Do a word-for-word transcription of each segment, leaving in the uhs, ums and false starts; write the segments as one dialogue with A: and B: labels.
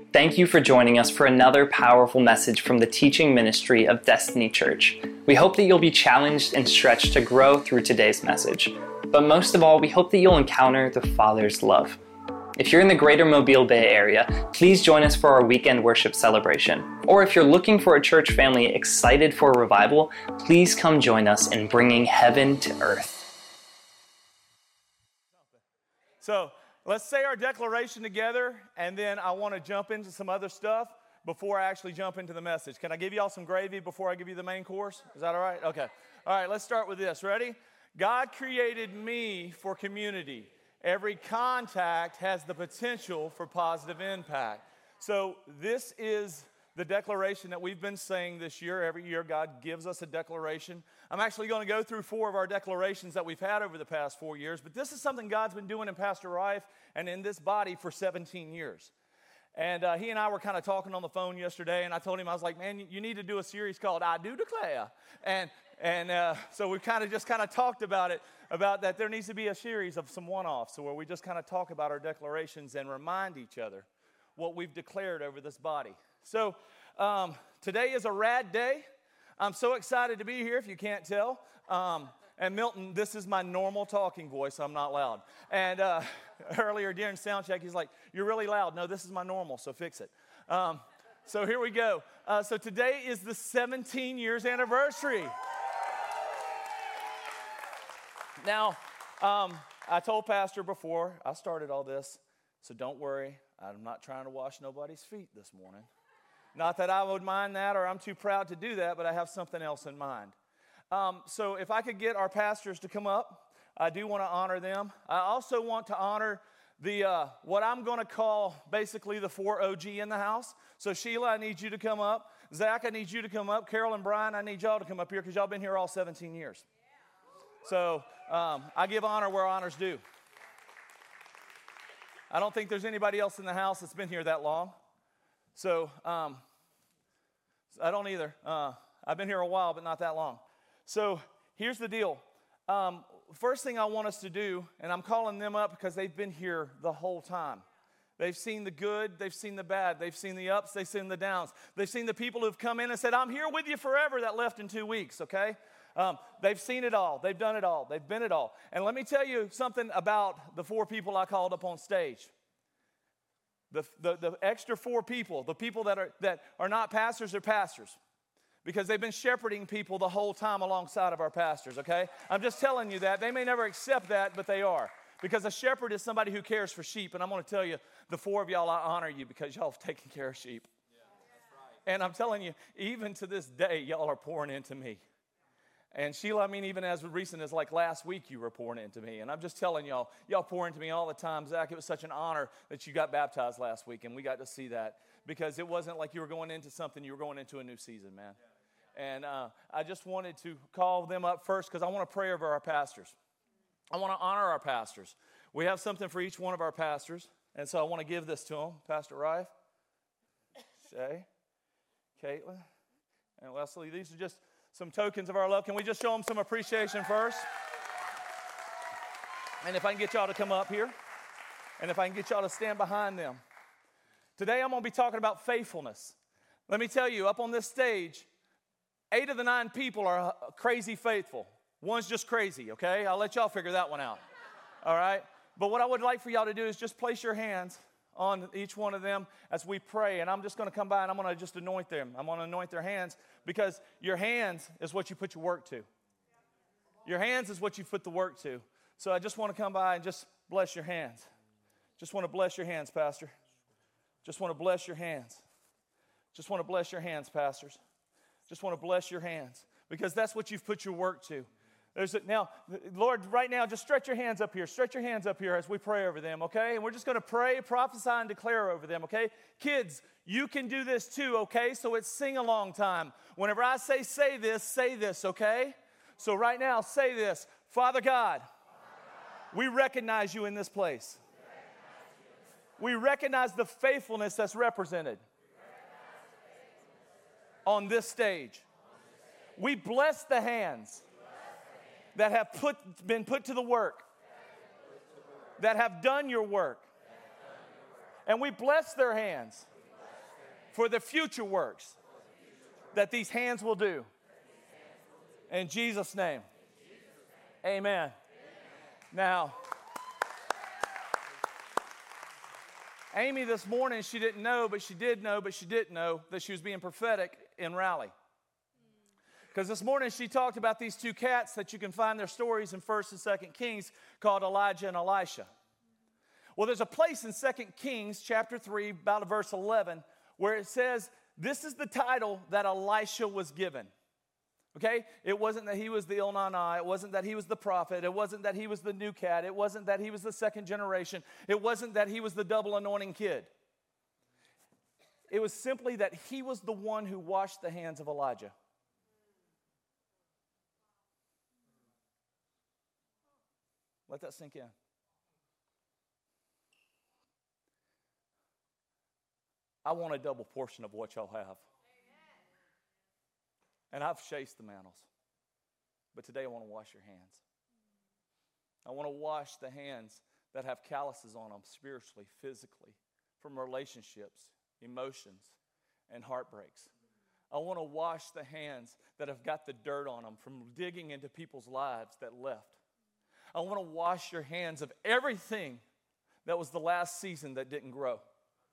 A: Thank you for joining us for another powerful message from the teaching ministry of Destiny Church. We hope that you'll be challenged and stretched to grow through today's message. But most of all, we hope that you'll encounter the Father's love. If you're in the greater Mobile Bay area, please join us for our weekend worship celebration. Or if you're looking for a church family excited for a revival, please come join us in bringing heaven to earth.
B: So let's say our declaration together, and then I want to jump into some other stuff before I actually jump into the message. Can I give you all some gravy before I give you the main course? Is that all right? Okay. All right, let's start with this. Ready? God created me for community. Every contact has the potential for positive impact. So this is the declaration that we've been saying this year. Every year God gives us a declaration. I'm actually going to go through four of our declarations that we've had over the past four years, but this is something God's been doing in Pastor Rife and in this body for seventeen years. And uh, he and I were kind of talking on the phone yesterday, and I told him, I was like, man, you need to do a series called I Do Declare. And and uh, so we kind of just kind of talked about it, about that there needs to be a series of some one-offs where we just kind of talk about our declarations and remind each other what we've declared over this body. So um, today is a rad day. I'm so excited to be here, if you can't tell. Um, and Milton, this is my normal talking voice, so I'm not loud. And uh, earlier during sound check, he's like, you're really loud. No, this is my normal, so fix it. Um, so here we go. Uh, so today is the seventeen years anniversary. Now, um, I told Pastor before I started all this, so don't worry. I'm not trying to wash nobody's feet this morning. Not that I would mind that or I'm too proud to do that, but I have something else in mind. Um, so if I could get our pastors to come up, I do want to honor them. I also want to honor the uh, what I'm going to call basically the four O G in the house. So Sheila, I need you to come up. Zach, I need you to come up. Carol and Brian, I need y'all to come up here because y'all been here all seventeen years. So um, I give honor where honor's due. I don't think there's anybody else in the house that's been here that long. So um, I don't either. Uh, I've been here a while, but not that long. So here's the deal. Um, first thing I want us to do, and I'm calling them up because they've been here the whole time. They've seen the good, they've seen the bad, they've seen the ups, they've seen the downs. They've seen the people who've come in and said, I'm here with you forever, that left in two weeks, okay? Um, they've seen it all. They've done it all. They've been it all. And let me tell you something about the four people I called up on stage. The, the, the extra four people, the people that are, that are not pastors, are pastors. Because they've been shepherding people the whole time alongside of our pastors, okay? I'm just telling you that. They may never accept that, but they are. Because a shepherd is somebody who cares for sheep. And I'm going to tell you, the four of y'all, I honor you because y'all have taken care of sheep. Yeah, that's right. And I'm telling you, even to this day, y'all are pouring into me. And Sheila, I mean, even as recent as like last week, you were pouring into me. And I'm just telling y'all, y'all pour into me all the time. Zach, it was such an honor that you got baptized last week, and we got to see that. Because it wasn't like you were going into something, you were going into a new season, man. And uh, I just wanted to call them up first because I want to pray over our pastors. I want to honor our pastors. We have something for each one of our pastors. And so I want to give this to them. Pastor Rife, Shay, Caitlin, and Leslie. These are just some tokens of our love. Can we just show them some appreciation first? And if I can get y'all to come up here, and if I can get y'all to stand behind them. Today I'm going to be talking about faithfulness. Let me tell you, up on this stage, eight of the nine people are crazy faithful. One's just crazy, okay? I'll let y'all figure that one out, all right? But what I would like for y'all to do is just place your hands on each one of them as we pray. And I'm just going to come by and I'm going to just anoint them. I'm going to anoint their hands because your hands is what you put your work to. Your hands is what you put the work to. So I just want to come by and just bless your hands. Just want to bless your hands, Pastor. Just want to bless your hands. Just want to bless your hands, pastors. Just want to bless your hands because that's what you've put your work to. There's a, now, Lord, right now, just stretch your hands up here. Stretch your hands up here as we pray over them, okay? And we're just going to pray, prophesy, and declare over them, okay? Kids, you can do this too, okay? So it's sing-along time. Whenever I say say this, say this, okay? So right now, say this. Father God, we recognize you in this place. We recognize the faithfulness that's represented on this stage. We bless the hands that have put, been put to the work, that have done your work. And we bless their hands for the future works that these hands will do. In Jesus' name. Amen. Now, Amy this morning, she didn't know, but she did know, but she didn't know that she was being prophetic in Rally. Because this morning she talked about these two cats that you can find their stories in First and Second Kings called Elijah and Elisha. Well, there's a place in Second Kings chapter three, about verse eleven, where it says, this is the title that Elisha was given. Okay? It wasn't that he was the Elnani. It wasn't that he was the prophet. It wasn't that he was the new cat. It wasn't that he was the second generation. It wasn't that he was the double anointing kid. It was simply that he was the one who washed the hands of Elijah. Let that sink in. I want a double portion of what y'all have. And I've chased the mantles. But today I want to wash your hands. I want to wash the hands that have calluses on them spiritually, physically, from relationships, emotions, and heartbreaks. I want to wash the hands that have got the dirt on them from digging into people's lives that left. I want to wash your hands of everything that was the last season that didn't grow.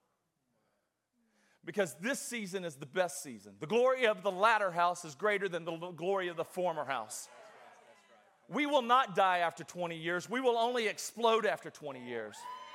B: Because this season is the best season. The glory of the latter house is greater than the glory of the former house. We will not die after twenty years. We will only explode after twenty years.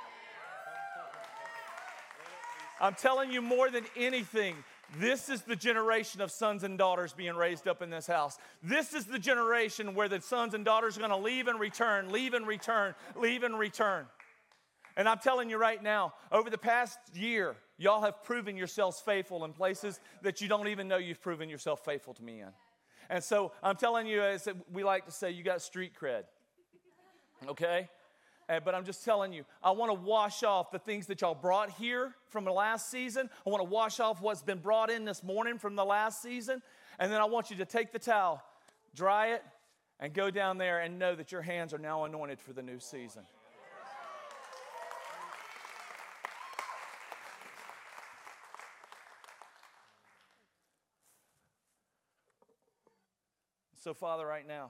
B: I'm telling you more than anything, this is the generation of sons and daughters being raised up in this house. This is the generation where the sons and daughters are going to leave and return, leave and return, leave and return. And I'm telling you right now, over the past year, y'all have proven yourselves faithful in places that you don't even know you've proven yourself faithful to me in. And so I'm telling you, as we like to say, you got street cred. Okay? But I'm just telling you, I want to wash off the things that y'all brought here from the last season. I want to wash off what's been brought in this morning from the last season. And then I want you to take the towel, dry it, and go down there and know that your hands are now anointed for the new season. So, Father, right now,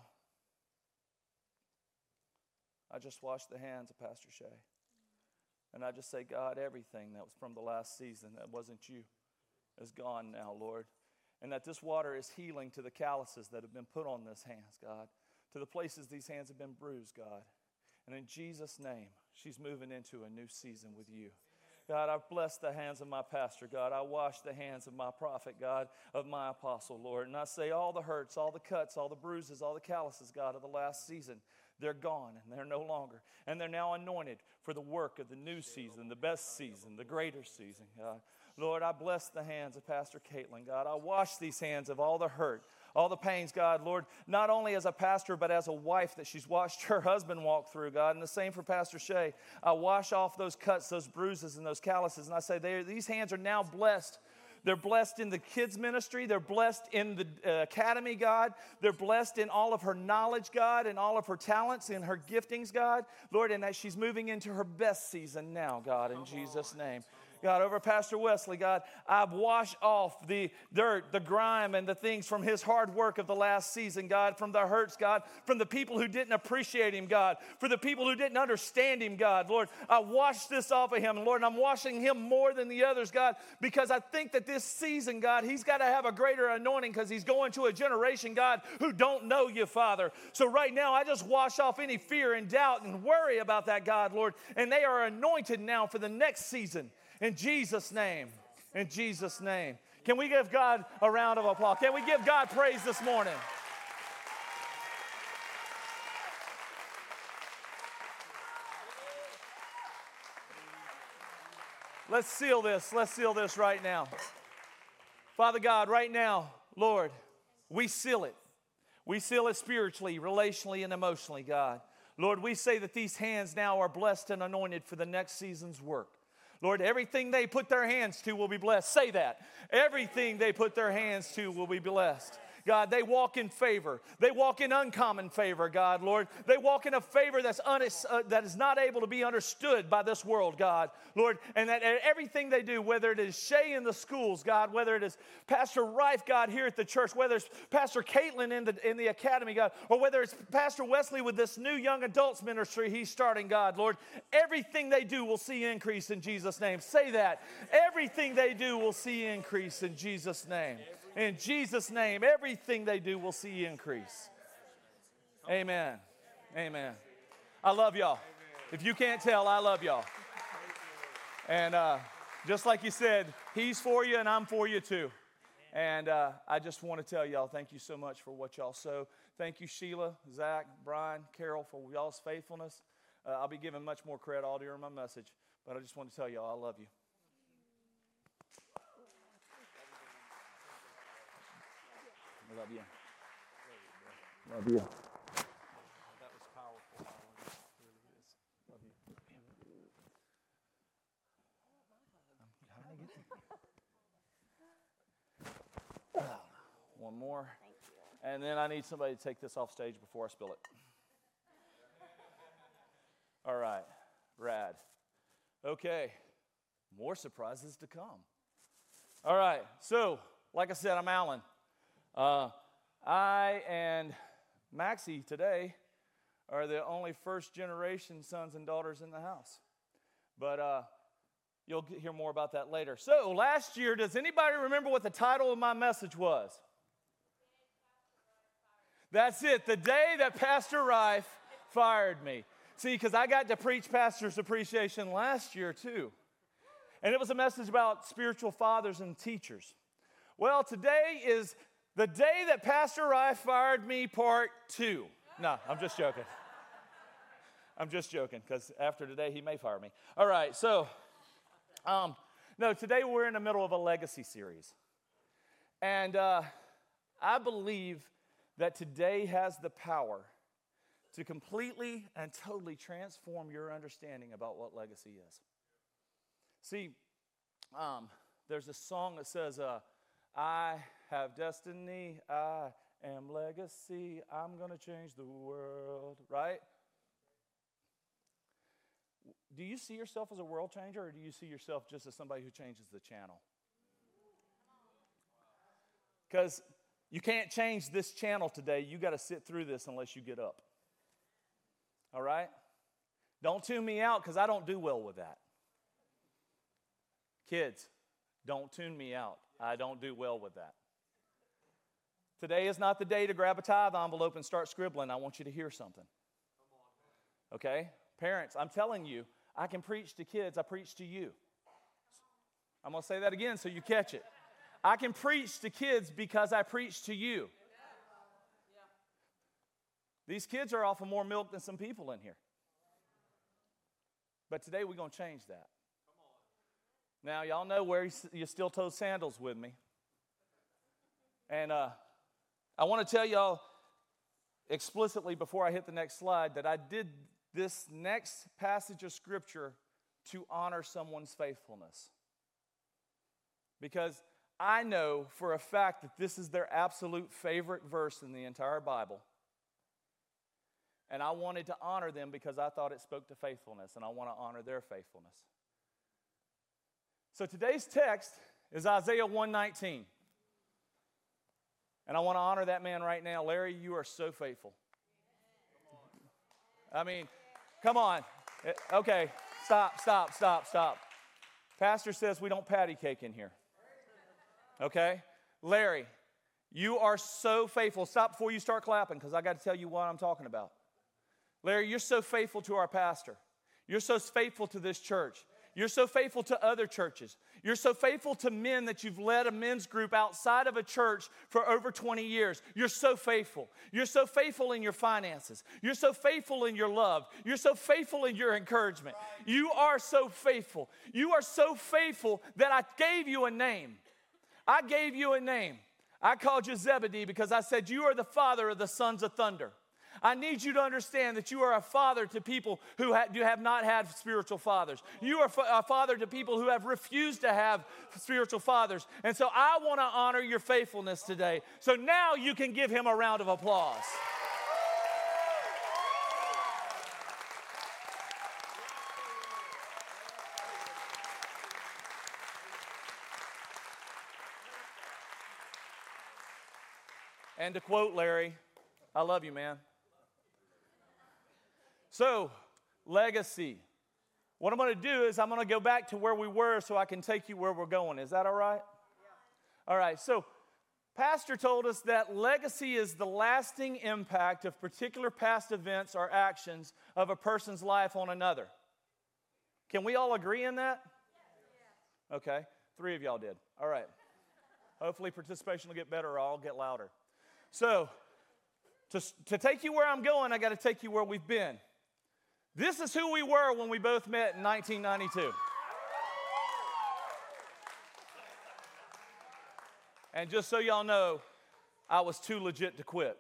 B: I just wash the hands of Pastor Shay. And I just say, God, everything that was from the last season that wasn't you is gone now, Lord. And that this water is healing to the calluses that have been put on this hands, God. To the places these hands have been bruised, God. And in Jesus' name, she's moving into a new season with you. God, I bless the hands of my pastor, God. I wash the hands of my prophet, God, of my apostle, Lord. And I say all the hurts, all the cuts, all the bruises, all the calluses, God, of the last season, they're gone and they're no longer. And they're now anointed for the work of the new season, the best season, the greater season, God. Lord, I bless the hands of Pastor Caitlin, God. I wash these hands of all the hurt, all the pains, God, Lord, not only as a pastor, but as a wife that she's watched her husband walk through, God, and the same for Pastor Shay. I wash off those cuts, those bruises, and those calluses, and I say they, these hands are now blessed. They're blessed in the kids' ministry. They're blessed in the uh, academy, God. They're blessed in all of her knowledge, God, and all of her talents and her giftings, God. Lord, and that she's moving into her best season now, God, in Jesus' name. God, over Pastor Wesley, God, I wash off the dirt, the grime, and the things from his hard work of the last season, God, from the hurts, God, from the people who didn't appreciate him, God, for the people who didn't understand him, God. Lord, I wash this off of him, and Lord, I'm washing him more than the others, God, because I think that this season, God, he's got to have a greater anointing because he's going to a generation, God, who don't know you, Father. So right now, I just wash off any fear and doubt and worry about that, God, Lord, and they are anointed now for the next season. In Jesus' name, in Jesus' name. Can we give God a round of applause? Can we give God praise this morning? Let's seal this. Let's seal this right now. Father God, right now, Lord, we seal it. We seal it spiritually, relationally, and emotionally, God. Lord, we say that these hands now are blessed and anointed for the next season's work. Lord, everything they put their hands to will be blessed. Say that. Everything they put their hands to will be blessed. God, they walk in favor. They walk in uncommon favor, God, Lord. They walk in a favor that's un- uh, that is not able to be understood by this world, God, Lord. And that everything they do, whether it is Shay in the schools, God, whether it is Pastor Rife, God, here at the church, whether it's Pastor Caitlin in the, in the academy, God, or whether it's Pastor Wesley with this new young adults ministry he's starting, God, Lord, everything they do will see increase in Jesus' name. Say that. Everything they do will see increase in Jesus' name. In Jesus' name, everything they do will see increase. Amen. Amen. I love y'all. If you can't tell, I love y'all. And uh, just like you said, he's for you and I'm for you too. And uh, I just want to tell y'all, thank you so much for what y'all sow. Thank you, Sheila, Zach, Brian, Carol, for y'all's faithfulness. Uh, I'll be giving much more credit all during my message, but I just want to tell y'all I love you. I love you. Love you. That was powerful. It really is. Love you. How did I get there? One more. And then I need somebody to take this off stage before I spill it. All right. Rad. Okay. More surprises to come. All right. So, like I said, I'm Alan. Uh, I and Maxie today are the only first-generation sons and daughters in the house. But uh, you'll hear more about that later. So, last year, does anybody remember what the title of my message was? That's it. The day that Pastor Rife fired me. See, because I got to preach Pastor's Appreciation last year, too. And it was a message about spiritual fathers and teachers. Well, today is the day that Pastor Rife fired me, part two. No, I'm just joking. I'm just joking, because after today, he may fire me. All right, so, um, no, today we're in the middle of a legacy series. And uh, I believe that today has the power to completely and totally transform your understanding about what legacy is. See, um, there's a song that says, uh, I have destiny, I am legacy, I'm going to change the world, right? Do you see yourself as a world changer, or do you see yourself just as somebody who changes the channel? Because you can't change this channel today. You got to sit through this unless you get up. All right? Don't tune me out, because I don't do well with that. Kids, don't tune me out. I don't do well with that. Today is not the day to grab a tithe envelope and start scribbling. I want you to hear something. Okay? Parents, I'm telling you, I can preach to kids. I preach to you. I'm going to say that again so you catch it. I can preach to kids because I preach to you. These kids are off of more milk than some people in here. But today we're going to change that. Now, y'all know where you steel-toed sandals with me. And uh, I want to tell y'all explicitly before I hit the next slide that I did this next passage of Scripture to honor someone's faithfulness. Because I know for a fact that this is their absolute favorite verse in the entire Bible. And I wanted to honor them because I thought it spoke to faithfulness, and I want to honor their faithfulness. So today's text is Isaiah one nineteen. And I want to honor that man right now. Larry, you are so faithful. I mean, come on. Okay, stop, stop, stop, stop. Pastor says we don't patty cake in here. Okay? Larry, you are so faithful. Stop before you start clapping, because I got to tell you what I'm talking about. Larry, you're so faithful to our pastor. You're so faithful to this church. You're so faithful to other churches. You're so faithful to men that you've led a men's group outside of a church for over twenty years. You're so faithful. You're so faithful in your finances. You're so faithful in your love. You're so faithful in your encouragement. You are so faithful. You are so faithful that I gave you a name. I gave you a name. I called you Zebedee because I said you are the father of the sons of thunder. I need you to understand that you are a father to people who ha- do have not had spiritual fathers. You are fa- a father to people who have refused to have spiritual fathers. And so I want to honor your faithfulness today. So now you can give him a round of applause. And to quote Larry, I love you, man. So, legacy. What I'm going to do is I'm going to go back to where we were so I can take you where we're going. Is that all right? Yeah. All right. So, Pastor told us that legacy is the lasting impact of particular past events or actions of a person's life on another. Can we all agree in that? Yeah. Okay. Three of y'all did. All right. Hopefully participation will get better or I'll get louder. So, to, to take you where I'm going, I got to take you where we've been. This is who we were when we both met in nineteen ninety-two. And just so y'all know, I was too legit to quit.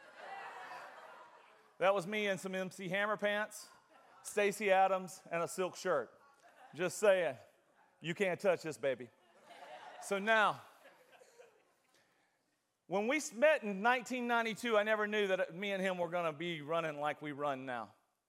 B: That was me in some M C Hammer pants, Stacey Adams, and a silk shirt. Just saying, you can't touch this, baby. So now, when we met in nineteen ninety-two, I never knew that me and him were going to be running like we run now.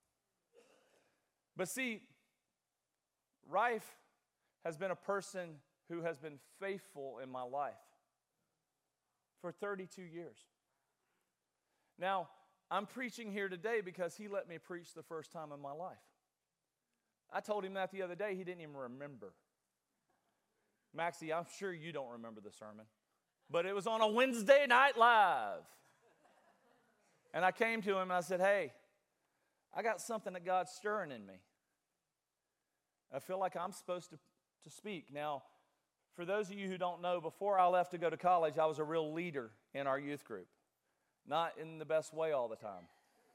B: But see, Rife has been a person who has been faithful in my life for thirty-two years. Now, I'm preaching here today because he let me preach the first time in my life. I told him that the other day. He didn't even remember. Maxie, I'm sure you don't remember the sermon. But it was on a Wednesday Night Live. And I came to him and I said, hey, I got something that God's stirring in me. I feel like I'm supposed to, to speak. Now, for those of you who don't know, before I left to go to college, I was a real leader in our youth group. Not in the best way all the time.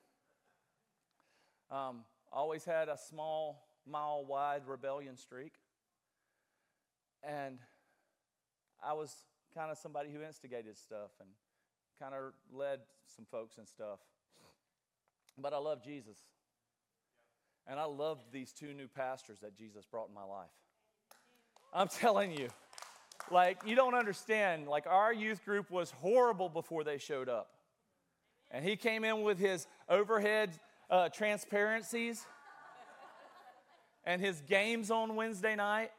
B: Um, always had a small, mile-wide rebellion streak. And I was kind of somebody who instigated stuff and kind of led some folks and stuff. But I love Jesus. And I love these two new pastors that Jesus brought in my life. I'm telling you, like, you don't understand. Like, our youth group was horrible before they showed up. And he came in with his overhead uh, transparencies and his games on Wednesday night.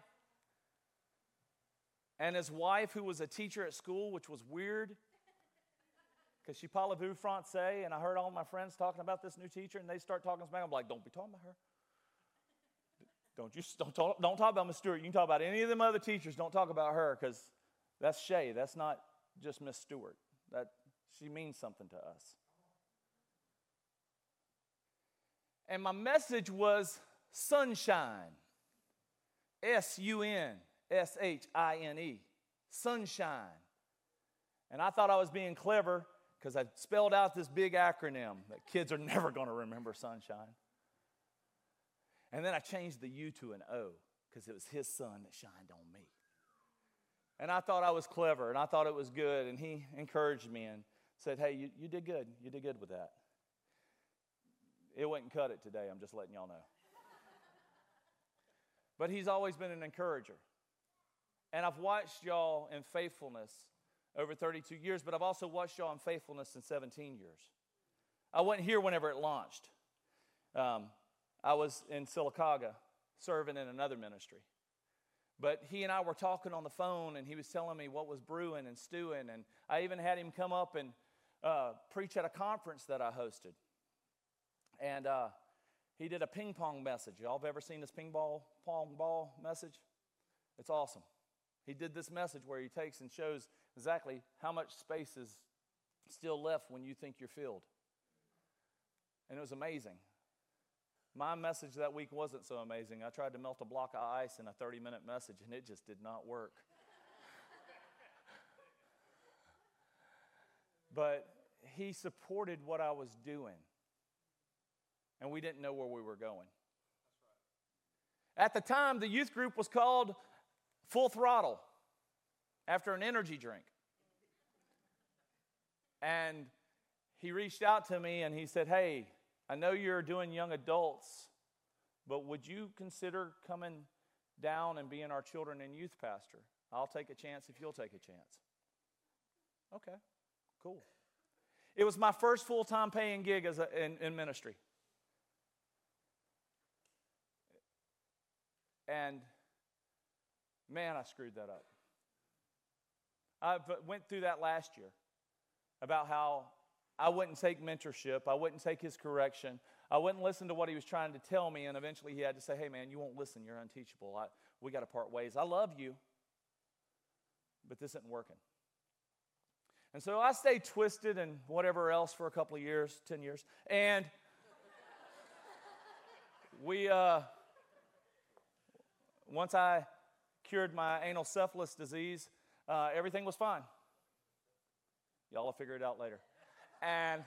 B: And his wife, who was a teacher at school, which was weird, because she parle-vous français, and I heard all my friends talking about this new teacher, and they start talking Spanish. I'm like, don't be talking about her. Don't you don't talk, don't talk about Miss Stewart. You can talk about any of them other teachers. Don't talk about her, because that's Shay. That's not just Miss Stewart. That she means something to us. And my message was sunshine. S U N S H I N E. Sunshine. And I thought I was being clever because I spelled out this big acronym that kids are never going to remember sunshine. And then I changed the U to an O because it was his sun that shined on me. And I thought I was clever and I thought it was good. And he encouraged me and said, hey, you, you did good. You did good with that. It wouldn't cut it today. I'm just letting y'all know. But he's always been an encourager. And I've watched y'all in faithfulness over thirty-two years, but I've also watched y'all in faithfulness in seventeen years. I wasn't here whenever it launched. Um, I was in Sylacauga serving in another ministry. But he and I were talking on the phone, and he was telling me what was brewing and stewing, and I even had him come up and uh, preach at a conference that I hosted. And uh, he did a ping pong message. Y'all have ever seen this ping ball, pong ball message? It's awesome. He did this message where he takes and shows exactly how much space is still left when you think you're filled. And it was amazing. My message that week wasn't so amazing. I tried to melt a block of ice in a thirty-minute message, and it just did not work. But he supported what I was doing. And we didn't know where we were going. At the time, the youth group was called Full Throttle, after an energy drink. And he reached out to me and he said, hey, I know you're doing young adults, but would you consider coming down and being our children and youth pastor? I'll take a chance if you'll take a chance. Okay, cool. It was my first full-time paying gig as a, in, in ministry. And man, I screwed that up. I went through that last year about how I wouldn't take mentorship. I wouldn't take his correction. I wouldn't listen to what he was trying to tell me. And eventually he had to say, hey, man, you won't listen. You're unteachable. I, we got to part ways. I love you, but this isn't working. And so I stayed twisted and whatever else for a couple of years, ten years. And we, uh, once I cured my anal syphilis disease, uh, everything was fine. Y'all will figure it out later. And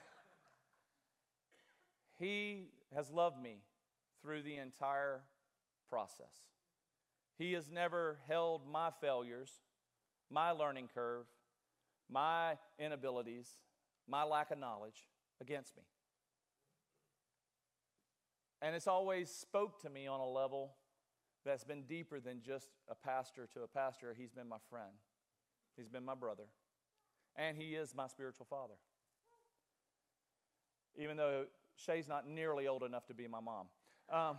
B: he has loved me through the entire process. He has never held my failures, my learning curve, my inabilities, my lack of knowledge against me. And it's always spoke to me on a level that's been deeper than just a pastor to a pastor. He's been my friend. He's been my brother. And he is my spiritual father. Even though Shay's not nearly old enough to be my mom. Um,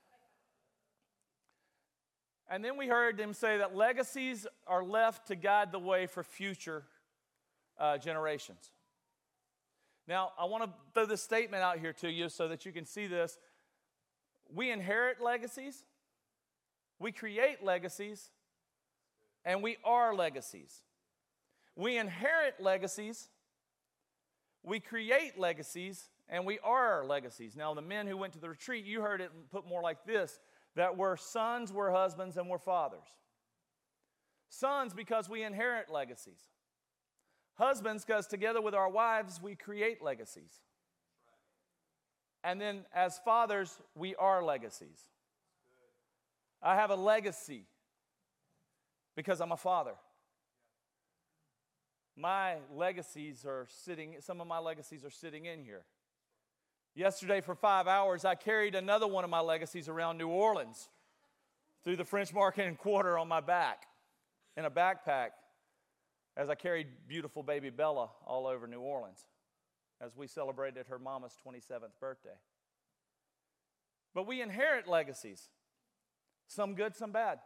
B: and then we heard them say that legacies are left to guide the way for future uh, generations. Now, I want to throw this statement out here to you so that you can see this. We inherit legacies, we create legacies, and we are legacies. We inherit legacies, we create legacies, and we are legacies. Now, the men who went to the retreat, you heard it put more like this, that we're sons, we're husbands, and we're fathers. Sons, because we inherit legacies. Husbands, because together with our wives, we create legacies. And then as fathers, we are legacies. I have a legacy because I'm a father. My legacies are sitting, some of my legacies are sitting in here. Yesterday for five hours, I carried another one of my legacies around New Orleans through the French Market and Quarter on my back in a backpack as I carried beautiful baby Bella all over New Orleans as we celebrated her mama's twenty-seventh birthday. But we inherit legacies, some good, some bad.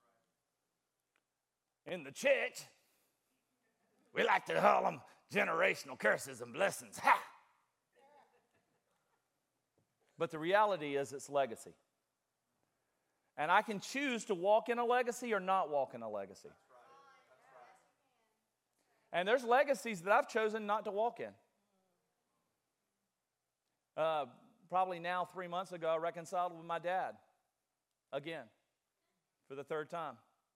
B: In the church, we like to call them generational curses and blessings. Ha! But the reality is it's legacy. And I can choose to walk in a legacy or not walk in a legacy. And there's legacies that I've chosen not to walk in. Uh, probably now, three months ago, I reconciled with my dad again for the third time.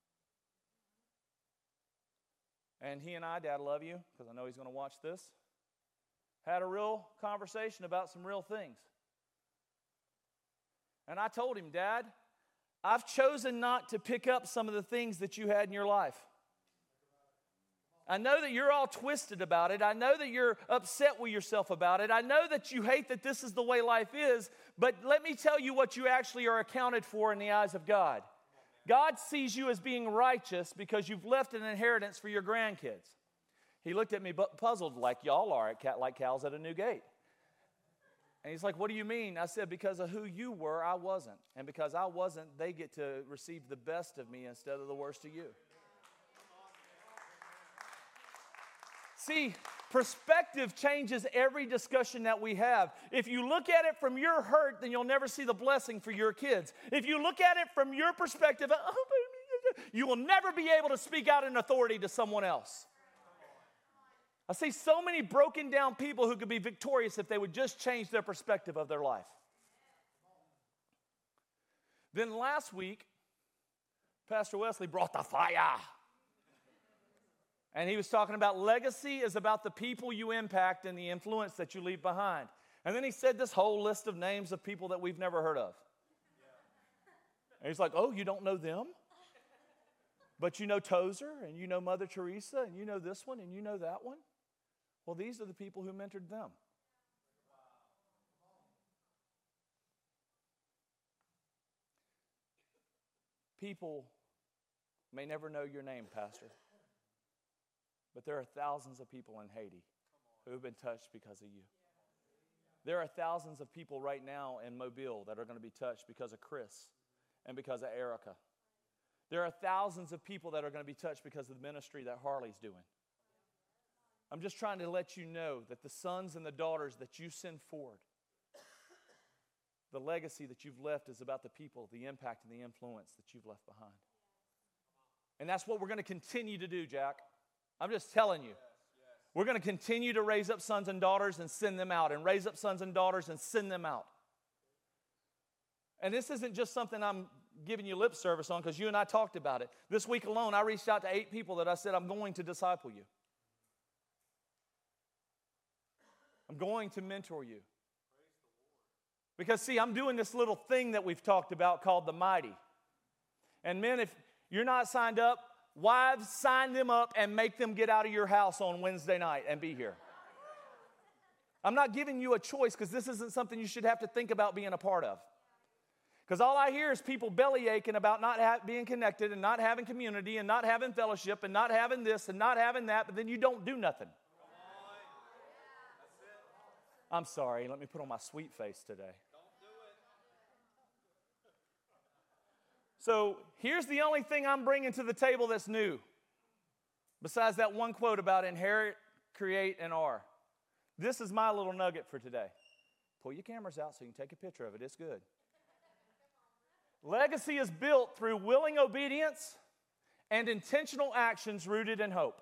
B: And he and I, Dad, love you, because I know he's going to watch this, had a real conversation about some real things. And I told him, Dad, I've chosen not to pick up some of the things that you had in your life. I know that you're all twisted about it. I know that you're upset with yourself about it. I know that you hate that this is the way life is. But let me tell you what you actually are accounted for in the eyes of God. God sees you as being righteous because you've left an inheritance for your grandkids. He looked at me puzzled like y'all are, like cows at a new gate. And he's like, what do you mean? I said, because of who you were, I wasn't. And because I wasn't, they get to receive the best of me instead of the worst of you. See, perspective changes every discussion that we have. If you look at it from your hurt, then you'll never see the blessing for your kids. If you look at it from your perspective, you will never be able to speak out in authority to someone else. I see so many broken down people who could be victorious if they would just change their perspective of their life. Then last week, Pastor Wesley brought the fire. And he was talking about legacy is about the people you impact and the influence that you leave behind. And then he said this whole list of names of people that we've never heard of. And he's like, oh, you don't know them? But you know Tozer, and you know Mother Teresa, and you know this one, and you know that one? Well, these are the people who mentored them. People may never know your name, Pastor, but there are thousands of people in Haiti who have been touched because of you. There are thousands of people right now in Mobile that are going to be touched because of Chris and because of Erica. There are thousands of people that are going to be touched because of the ministry that Harley's doing. I'm just trying to let you know that the sons and the daughters that you send forward, the legacy that you've left is about the people, the impact and the influence that you've left behind. And that's what we're going to continue to do, Jack. I'm just telling you. We're going to continue to raise up sons and daughters and send them out, and raise up sons and daughters and send them out. And this isn't just something I'm giving you lip service on, because you and I talked about it. This week alone, I reached out to eight people that I said, I'm going to disciple you. I'm going to mentor you. Because, see, I'm doing this little thing that we've talked about called the Mighty. And men, if you're not signed up, wives, sign them up and make them get out of your house on Wednesday night and be here. I'm not giving you a choice, because this isn't something you should have to think about being a part of. Because all I hear is people belly aching about not ha- being connected and not having community and not having fellowship and not having this and not having that, but then you don't do nothing. I'm sorry, let me put on my sweet face today. So here's the only thing I'm bringing to the table that's new, besides that one quote about inherit, create, and are. This is my little nugget for today. Pull your cameras out so you can take a picture of it. It's good. Legacy is built through willing obedience and intentional actions rooted in hope.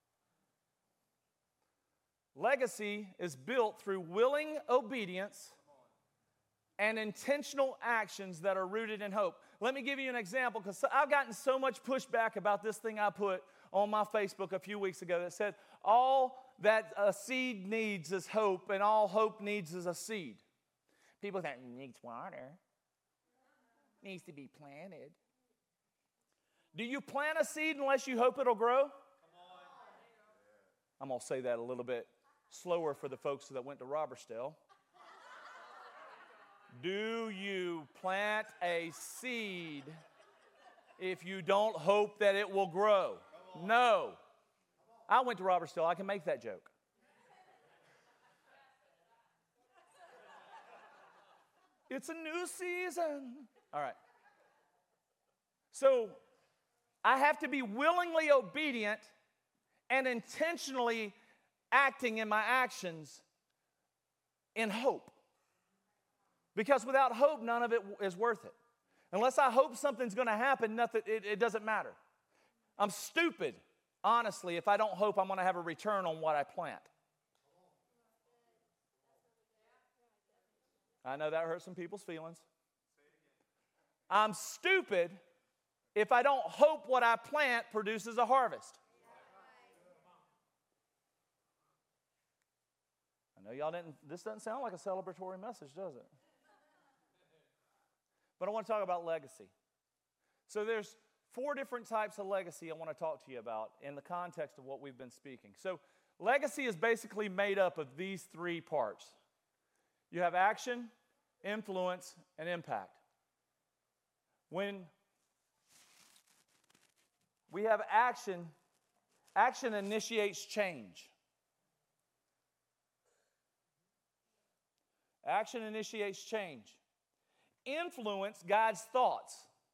B: Legacy is built through willing obedience and intentional actions that are rooted in hope. Let me give you an example, because I've gotten so much pushback about this thing I put on my Facebook a few weeks ago that said, all that a seed needs is hope, and all hope needs is a seed. People think, it needs water. It needs to be planted. Do you plant a seed unless you hope it'll grow? I'm going to say that a little bit slower for the folks that went to Robertsdale. Do you plant a seed if you don't hope that it will grow? No. I went to Robertsdale. I can make that joke. It's a new season. All right. So I have to be willingly obedient and intentionally acting in my actions in hope. Because without hope, none of it is worth it. Unless I hope something's going to happen, nothing, it, it doesn't matter. I'm stupid, honestly, if I don't hope I'm going to have a return on what I plant. I know that hurts some people's feelings. I'm stupid if I don't hope what I plant produces a harvest. I know y'all didn't, this doesn't sound like a celebratory message, does it? But I want to talk about legacy. So there's four different types of legacy I want to talk to you about in the context of what we've been speaking. So legacy is basically made up of these three parts. You have action, influence, and impact. When we have action, action initiates change. Action initiates change. Influence guides thoughts.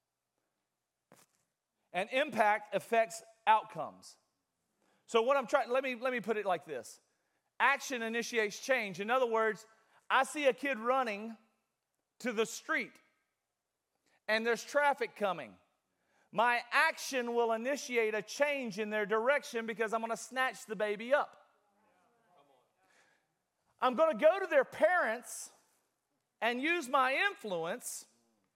B: And impact affects outcomes. So what I'm trying, let me, let me put it like this. Action initiates change. In other words, I see a kid running to the street and there's traffic coming. My action will initiate a change in their direction because I'm going to snatch the baby up. I'm going to go to their parents and use my influence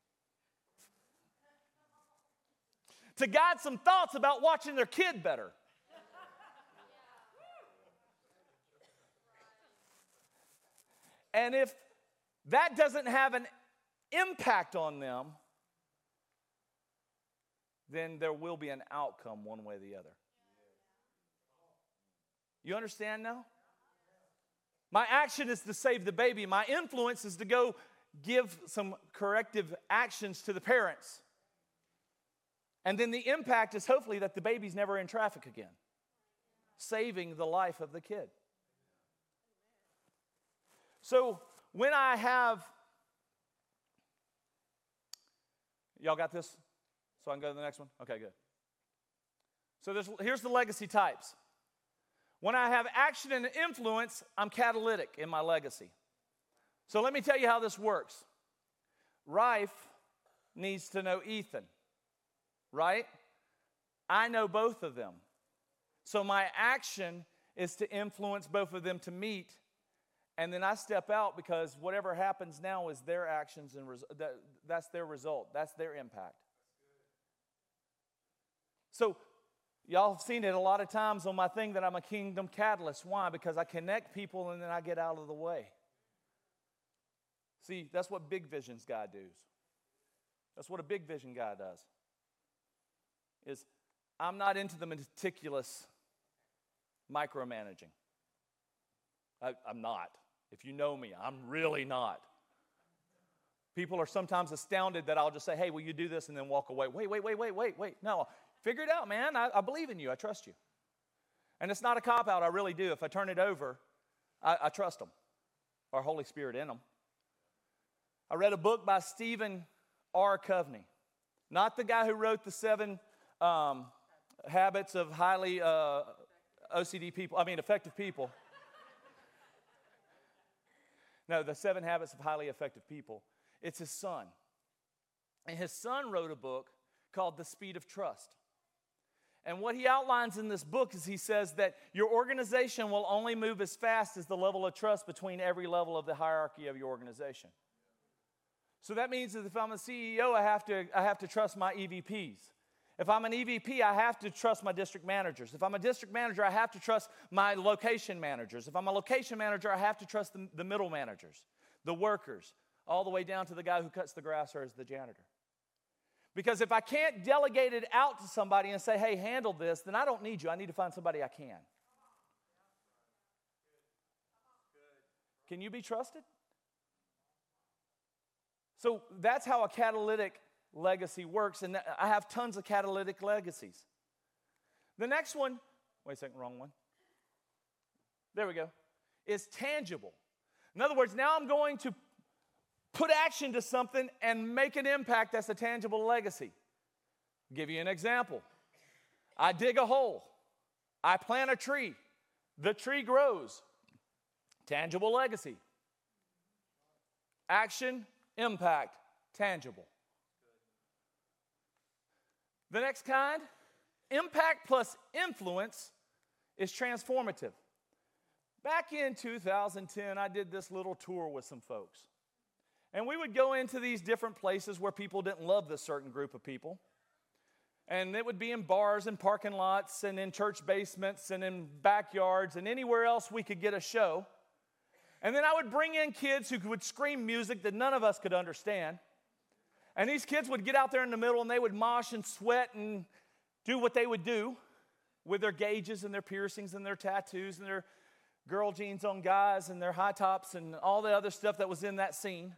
B: to guide some thoughts about watching their kid better. And if that doesn't have an impact on them, then there will be an outcome one way or the other. You understand now? My action is to save the baby. My influence is to go give some corrective actions to the parents. And then the impact is hopefully that the baby's never in traffic again, saving the life of the kid. So when I have, y'all got this? So I can go to the next one? Okay, good. So there's, here's the legacy types. When I have action and influence, I'm catalytic in my legacy. So let me tell you how this works. Rife needs to know Ethan, right? I know both of them. So my action is to influence both of them to meet, and then I step out because whatever happens now is their actions and res- that, that's their result. That's their impact. So y'all have seen it a lot of times on my thing that I'm a kingdom catalyst. Why? Because I connect people and then I get out of the way. See, that's what big visions guy does. That's what a big vision guy does. Is I'm not into the meticulous micromanaging. I, I'm not. If you know me, I'm really not. People are sometimes astounded that I'll just say, hey, will you do this, and then walk away. Wait, wait, wait, wait, wait, wait. No, figure it out, man. I, I believe in you. I trust you. And it's not a cop-out. I really do. If I turn it over, I, I trust them. Our Holy Spirit in them. I read a book by Stephen R. Covey. Not the guy who wrote the seven um, habits of highly uh, O C D people, I mean effective people. No, the seven habits of highly effective people. It's his son. And his son wrote a book called The Speed of Trust. And what he outlines in this book is he says that your organization will only move as fast as the level of trust between every level of the hierarchy of your organization. So that means that if I'm a C E O, I have to, I have to trust my E V Ps. If I'm an E V P, I have to trust my district managers. If I'm a district manager, I have to trust my location managers. If I'm a location manager, I have to trust the, the middle managers, the workers, all the way down to the guy who cuts the grass or is the janitor. Because if I can't delegate it out to somebody and say, hey, handle this, then I don't need you. I need to find somebody I can. Can you be trusted? So that's how a catalytic legacy works, and I have tons of catalytic legacies. The next one, wait a second, wrong one. There we go, is tangible. In other words, now I'm going to put action to something and make an impact that's a tangible legacy. I'll give you an example. I dig a hole. I plant a tree. The tree grows. Tangible legacy. Action, impact, tangible. The next kind, impact plus influence, is transformative. Back in two thousand ten, I did this little tour with some folks. And we would go into these different places where people didn't love this certain group of people. And it would be in bars and parking lots and in church basements and in backyards and anywhere else we could get a show. And then I would bring in kids who would scream music that none of us could understand. And these kids would get out there in the middle and they would mosh and sweat and do what they would do with their gauges and their piercings and their tattoos and their girl jeans on guys and their high tops and all the other stuff that was in that scene.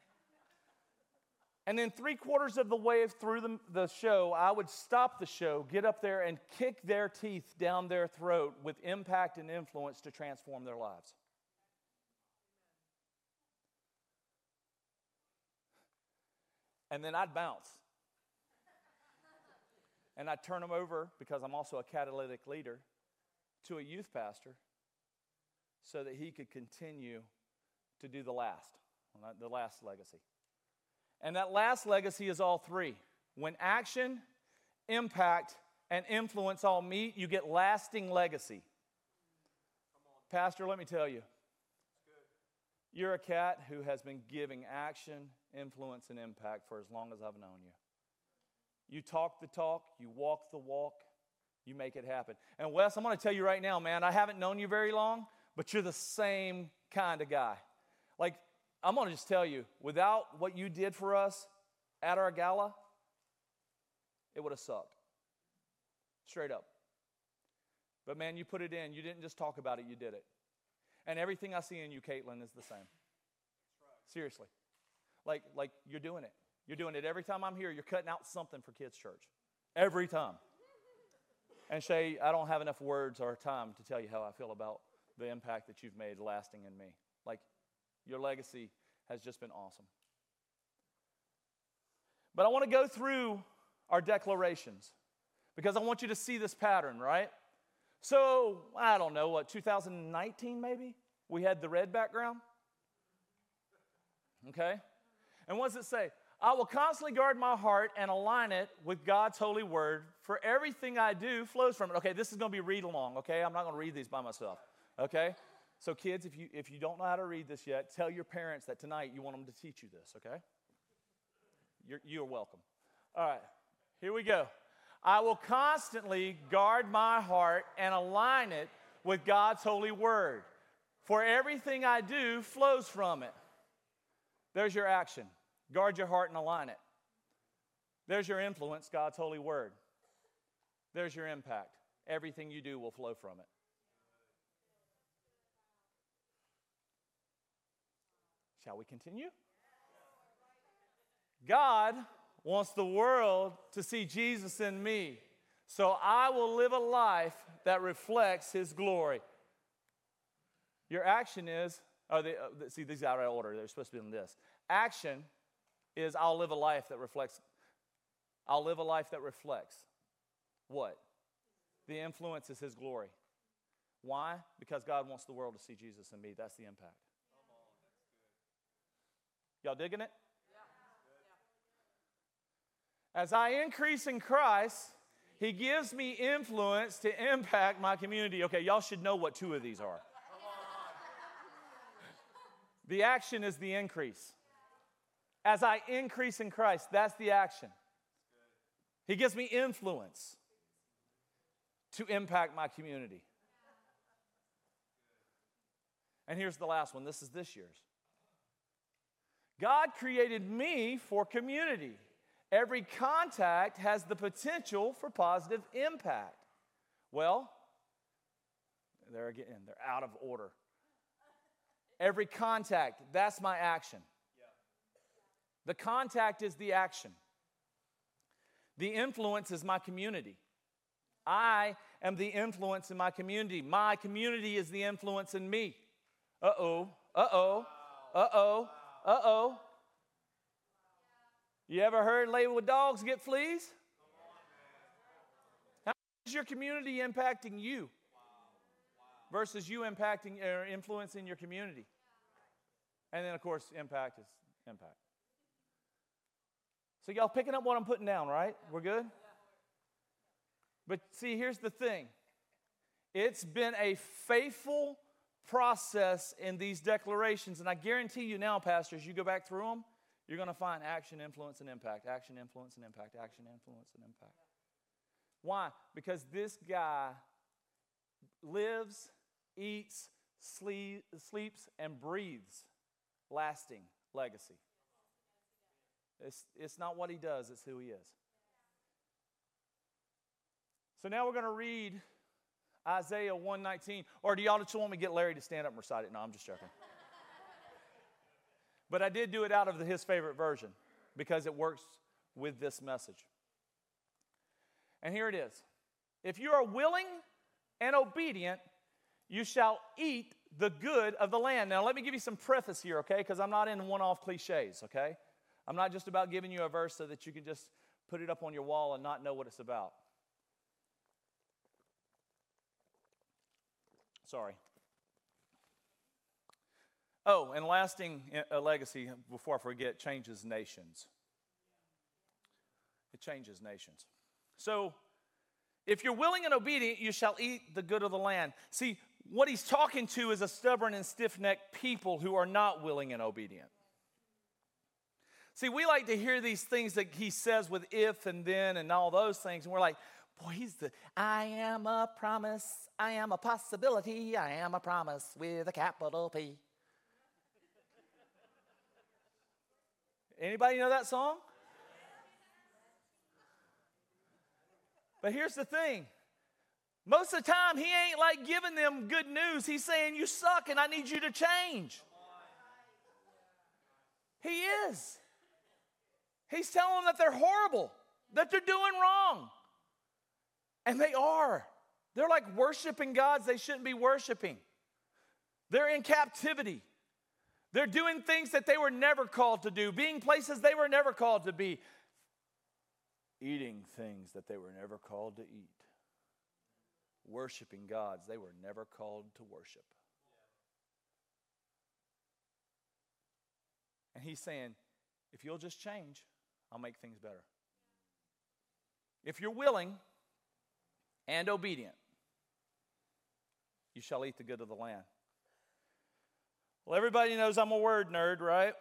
B: And then three quarters of the way through the, the show, I would stop the show, get up there and kick their teeth down their throat with impact and influence to transform their lives. And then I'd bounce. And I'd turn them over, because I'm also a catalytic leader, to a youth pastor so that he could continue to do the last, the last legacy. And that last legacy is all three. When action, impact, and influence all meet, you get lasting legacy. Pastor, let me tell you, you're a cat who has been giving action, influence, and impact for as long as I've known you. You talk the talk, you walk the walk, you make it happen. And Wes, I'm going to tell you right now, man, I haven't known you very long, but you're the same kind of guy. Like, I'm going to just tell you, without what you did for us at our gala, it would have sucked. Straight up. But man, you put it in. You didn't just talk about it, you did it. And everything I see in you, Caitlin, is the same. Seriously. Like, like you're doing it. You're doing it every time I'm here. You're cutting out something for kids' church. Every time. And Shay, I don't have enough words or time to tell you how I feel about the impact that you've made lasting in me. Like, your legacy has just been awesome. But I want to go through our declarations because I want you to see this pattern, right? So, I don't know, what, two thousand nineteen maybe? We had the red background. Okay? And what does it say? I will constantly guard my heart and align it with God's holy word, for everything I do flows from it. Okay, this is going to be read along, okay? I'm not going to read these by myself, okay? So kids, if you if you don't know how to read this yet, tell your parents that tonight you want them to teach you this, okay? You're, you're welcome. All right, here we go. I will constantly guard my heart and align it with God's holy word, for everything I do flows from it. There's your action. Guard your heart and align it. There's your influence, God's holy word. There's your impact. Everything you do will flow from it. Shall we continue? God wants the world to see Jesus in me, so I will live a life that reflects His glory. Your action is, oh, they, uh, see, these are out of order. They're supposed to be in this. Action is I'll live a life that reflects, I'll live a life that reflects what? The influence is His glory. Why? Because God wants the world to see Jesus in me. That's the impact. Y'all digging it? As I increase in Christ, He gives me influence to impact my community. Okay, y'all should know what two of these are. The action is the increase. As I increase in Christ, that's the action. He gives me influence to impact my community. And here's the last one. This is this year's. God created me for community. Every contact has the potential for positive impact. Well, they're again, they're out of order. Every contact, that's my action. The contact is the action. The influence is my community. I am the influence in my community. My community is the influence in me. Uh-oh, uh-oh, uh-oh, uh-oh. You ever heard lay with dogs get fleas? How is your community impacting you versus you impacting or influencing your community? And then, of course, impact is impact. So y'all picking up what I'm putting down, right? We're good? But see, here's the thing. It's been a faithful process in these declarations, and I guarantee you now, pastors, you go back through them, you're going to find action, influence, and impact. Action, influence, and impact. Action, influence, and impact. Why? Because this guy lives, eats, sleep, sleeps, and breathes lasting legacy. It's, it's not what he does, it's who he is. So now we're going to read Isaiah one nineteen. Or do y'all just want me to get Larry to stand up and recite it? No, I'm just joking. But I did do it out of the, his favorite version because it works with this message. And here it is. If you are willing and obedient, you shall eat the good of the land. Now let me give you some preface here, okay? Because I'm not in one-off cliches, okay? I'm not just about giving you a verse so that you can just put it up on your wall and not know what it's about. Sorry. Oh, and lasting a legacy, before I forget, changes nations. It changes nations. So, if you're willing and obedient, you shall eat the good of the land. See, what he's talking to is a stubborn and stiff-necked people who are not willing and obedient. See, we like to hear these things that he says with if and then and all those things, and we're like, boy, he's the, I am a promise, I am a possibility, I am a promise with a capital P. Anybody know that song? But here's the thing. Most of the time, he ain't like giving them good news. He's saying, you suck and I need you to change. He is. He's telling them that they're horrible, that they're doing wrong. And they are. They're like worshiping gods they shouldn't be worshiping. They're in captivity. They're doing things that they were never called to do, being places they were never called to be, eating things that they were never called to eat, worshiping gods they were never called to worship. And he's saying, if you'll just change, I'll make things better. If you're willing and obedient, you shall eat the good of the land. Well, everybody knows I'm a word nerd, right?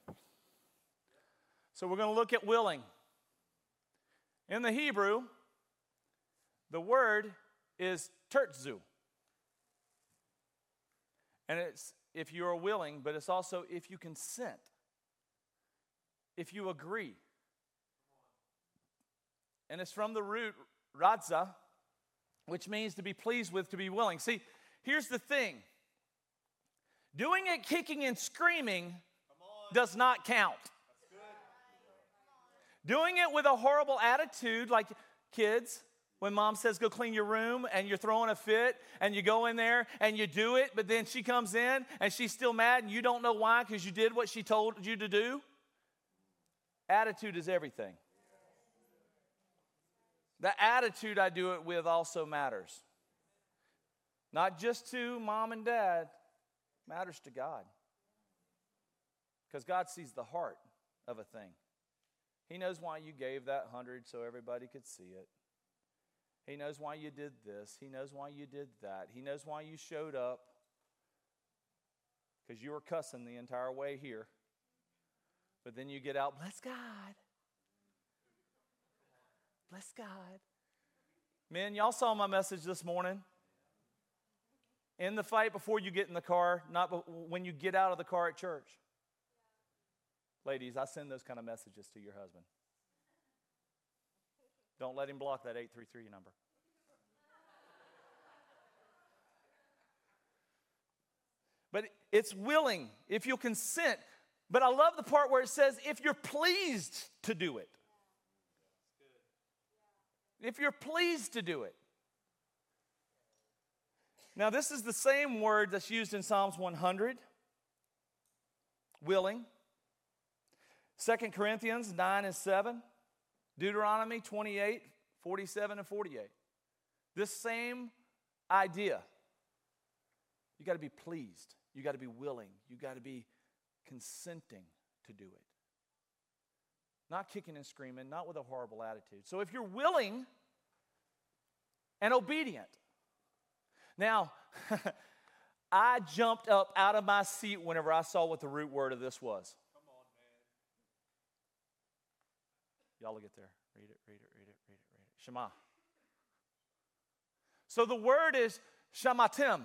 B: So we're going to look at willing. In the Hebrew, the word is tertzu. And it's if you are willing, but it's also if you consent. If you agree. And it's from the root radza, which means to be pleased with, to be willing. See, here's the thing. Doing it kicking and screaming does not count. Doing it with a horrible attitude, like kids, when mom says go clean your room and you're throwing a fit and you go in there and you do it, but then she comes in and she's still mad and you don't know why because you did what she told you to do. Attitude is everything. The attitude I do it with also matters. Not just to mom and dad, matters to God. Because God sees the heart of a thing. He knows why you gave that hundred so everybody could see it. He knows why you did this. He knows why you did that. He knows why you showed up. Because you were cussing the entire way here. But then you get out, bless God. Bless God. Men, y'all saw my message this morning. In the fight before you get in the car, not when you get out of the car at church. Ladies, I send those kind of messages to your husband. Don't let him block that eight three three number. But it's willing, if you'll consent. But I love the part where it says, if you're pleased to do it. If you're pleased to do it. Now, this is the same word that's used in Psalms one hundred. Willing. Second Corinthians nine and seven. Deuteronomy twenty-eight, forty-seven and forty-eight. This same idea. You got to be pleased. You got to be willing. You got to be consenting to do it. Not kicking and screaming, not with a horrible attitude. So if you're willing and obedient. Now, I jumped up out of my seat whenever I saw what the root word of this was. Come on, man. Y'all will get there. Read it, read it, read it, read it, read it. Shema. So the word is shamatim.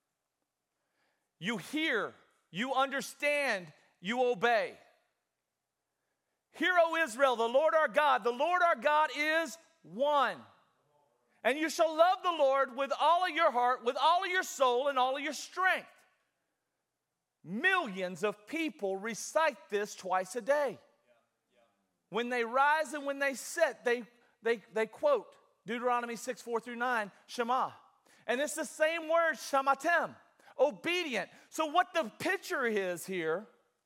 B: You hear, you understand, you obey. Hear, O Israel, the Lord our God, the Lord our God is one. And you shall love the Lord with all of your heart, with all of your soul, and all of your strength. Millions of people recite this twice a day. When they rise and when they sit, they, they, they quote Deuteronomy six, four through nine, Shema. And it's the same word, shamatem, obedient. So what the picture is here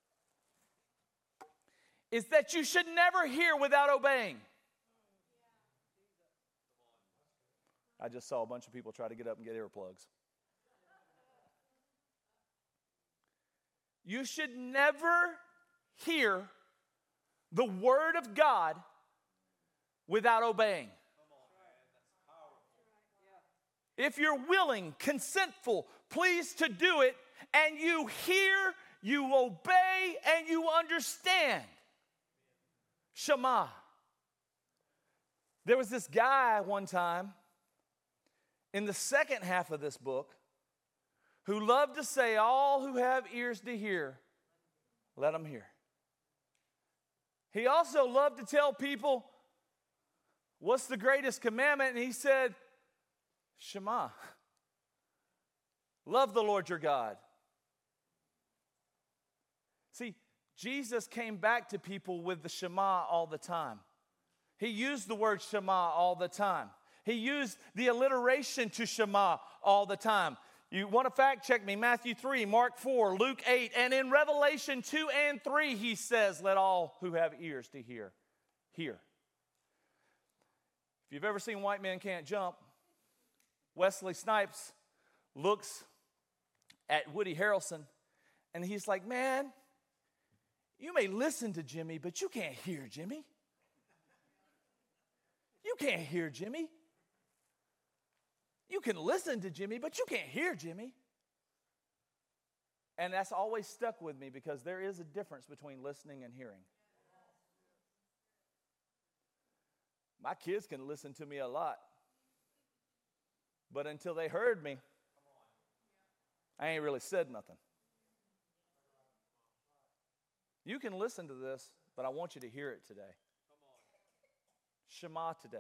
B: is that you should never hear without obeying. I just saw a bunch of people try to get up and get earplugs. You should never hear the word of God without obeying. If you're willing, consentful, pleased to do it, and you hear, you obey, and you understand. Shema. There was this guy one time in the second half of this book who loved to say, all who have ears to hear, let them hear. He also loved to tell people, what's the greatest commandment? And he said, Shema. Love the Lord your God. See, Jesus came back to people with the Shema all the time. He used the word Shema all the time. He used the alliteration to Shema all the time. You want to fact check me? Matthew three, Mark four, Luke eight, and in Revelation two and three, he says, let all who have ears to hear, hear. If you've ever seen White Men Can't Jump, Wesley Snipes looks at Woody Harrelson, and he's like, man, you may listen to Jimmy, but you can't hear Jimmy. You can't hear Jimmy. You can listen to Jimmy, but you can't hear Jimmy. And that's always stuck with me because there is a difference between listening and hearing. My kids can listen to me a lot, but until they heard me, I ain't really said nothing. You can listen to this, but I want you to hear it today. Shema today.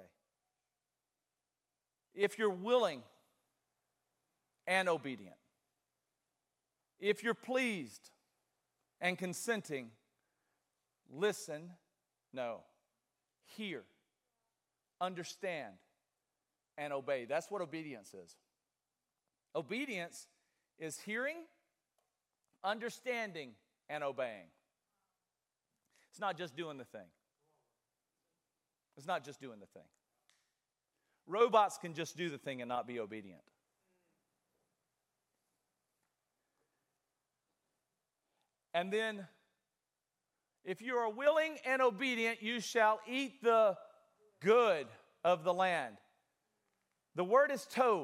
B: If you're willing and obedient, if you're pleased and consenting, listen, no, hear, understand, and obey. That's what obedience is. Obedience is hearing, understanding, and obeying. It's not just doing the thing. It's not just doing the thing. Robots can just do the thing and not be obedient. And then, if you are willing and obedient, you shall eat the good of the land. The word is tov.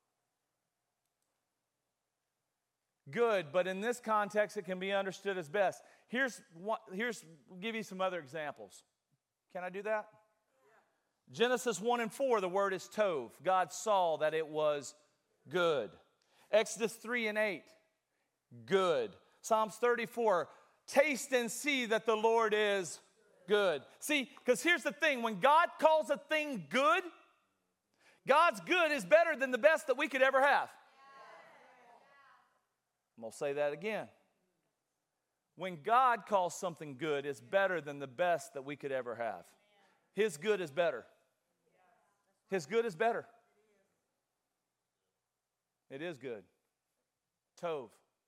B: Good, but in this context, it can be understood as best. Here's one, here's I'll give you some other examples. Can I do that? Yeah. Genesis one and four, the word is tov. God saw that it was good. Exodus three and eight, good. Psalms thirty-four, taste and see that the Lord is good. See, because here's the thing, when God calls a thing good, God's good is better than the best that we could ever have. I'm going to say that again. When God calls something good, it's better than the best that we could ever have. His good is better. His good is better. It is good. Tov.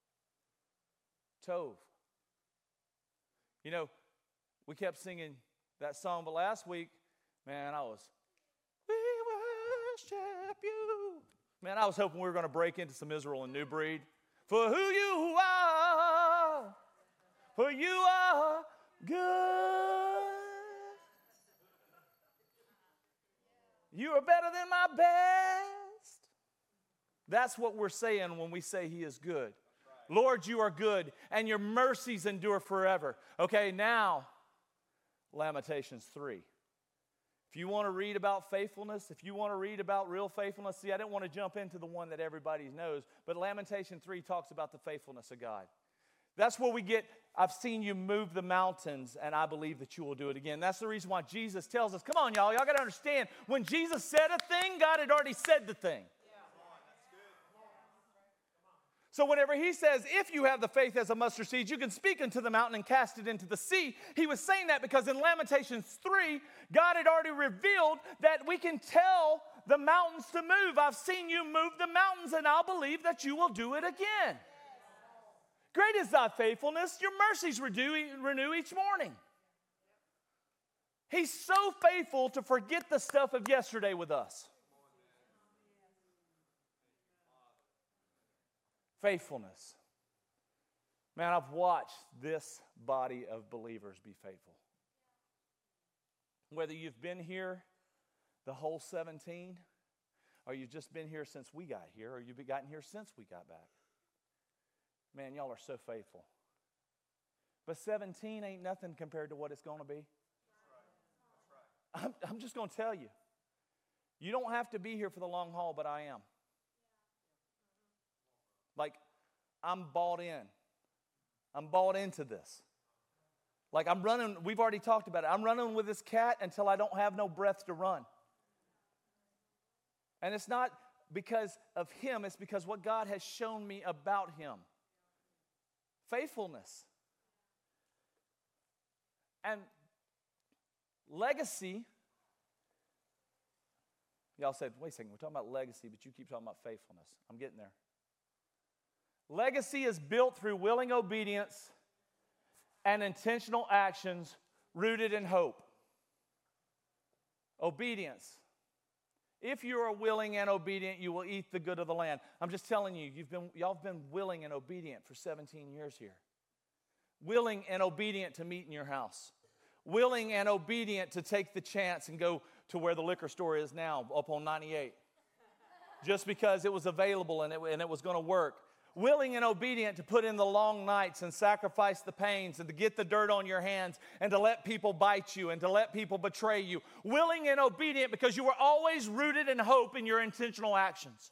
B: Tov. You know, we kept singing that song, but last week, man, I was, we worship you. Man, I was hoping we were going to break into some Israel and New Breed. For who you are, for you are good. You are better than my best. That's what we're saying when we say he is good. Lord, you are good, and your mercies endure forever. Okay, now, Lamentations three. If you want to read about faithfulness, if you want to read about real faithfulness, see, I didn't want to jump into the one that everybody knows, but Lamentation three talks about the faithfulness of God. That's where we get, I've seen you move the mountains, and I believe that you will do it again. That's the reason why Jesus tells us, come on, y'all, y'all got to understand, when Jesus said a thing, God had already said the thing. So whenever he says, if you have the faith as a mustard seed, you can speak unto the mountain and cast it into the sea. He was saying that because in Lamentations three, God had already revealed that we can tell the mountains to move. I've seen you move the mountains, and I'll believe that you will do it again. Great is thy faithfulness. Your mercies renew each morning. He's so faithful to forget the stuff of yesterday with us. Faithfulness. Man, I've watched this body of believers be faithful. Whether you've been here the whole seventeen, or you've just been here since we got here, or you've gotten here since we got back. Man, y'all are so faithful. But seventeen ain't nothing compared to what it's going to be. That's right. That's right. I'm, I'm just going to tell you. You don't have to be here for the long haul, but I am. Like, I'm bought in. I'm bought into this. Like, I'm running, we've already talked about it. I'm running with this cat until I don't have no breath to run. And it's not because of him. It's because what God has shown me about him. Faithfulness. And legacy. Y'all said, wait a second, we're talking about legacy, but you keep talking about faithfulness. I'm getting there. Legacy is built through willing obedience and intentional actions rooted in hope. Obedience. If you are willing and obedient, you will eat the good of the land. I'm just telling you, you've been, y'all have been willing and obedient for seventeen years here. Willing and obedient to meet in your house. Willing and obedient to take the chance and go to where the liquor store is now, up on ninety-eight. Just because it was available and it, and it was going to work. Willing and obedient to put in the long nights and sacrifice the pains and to get the dirt on your hands and to let people bite you and to let people betray you. Willing and obedient because you were always rooted in hope in your intentional actions.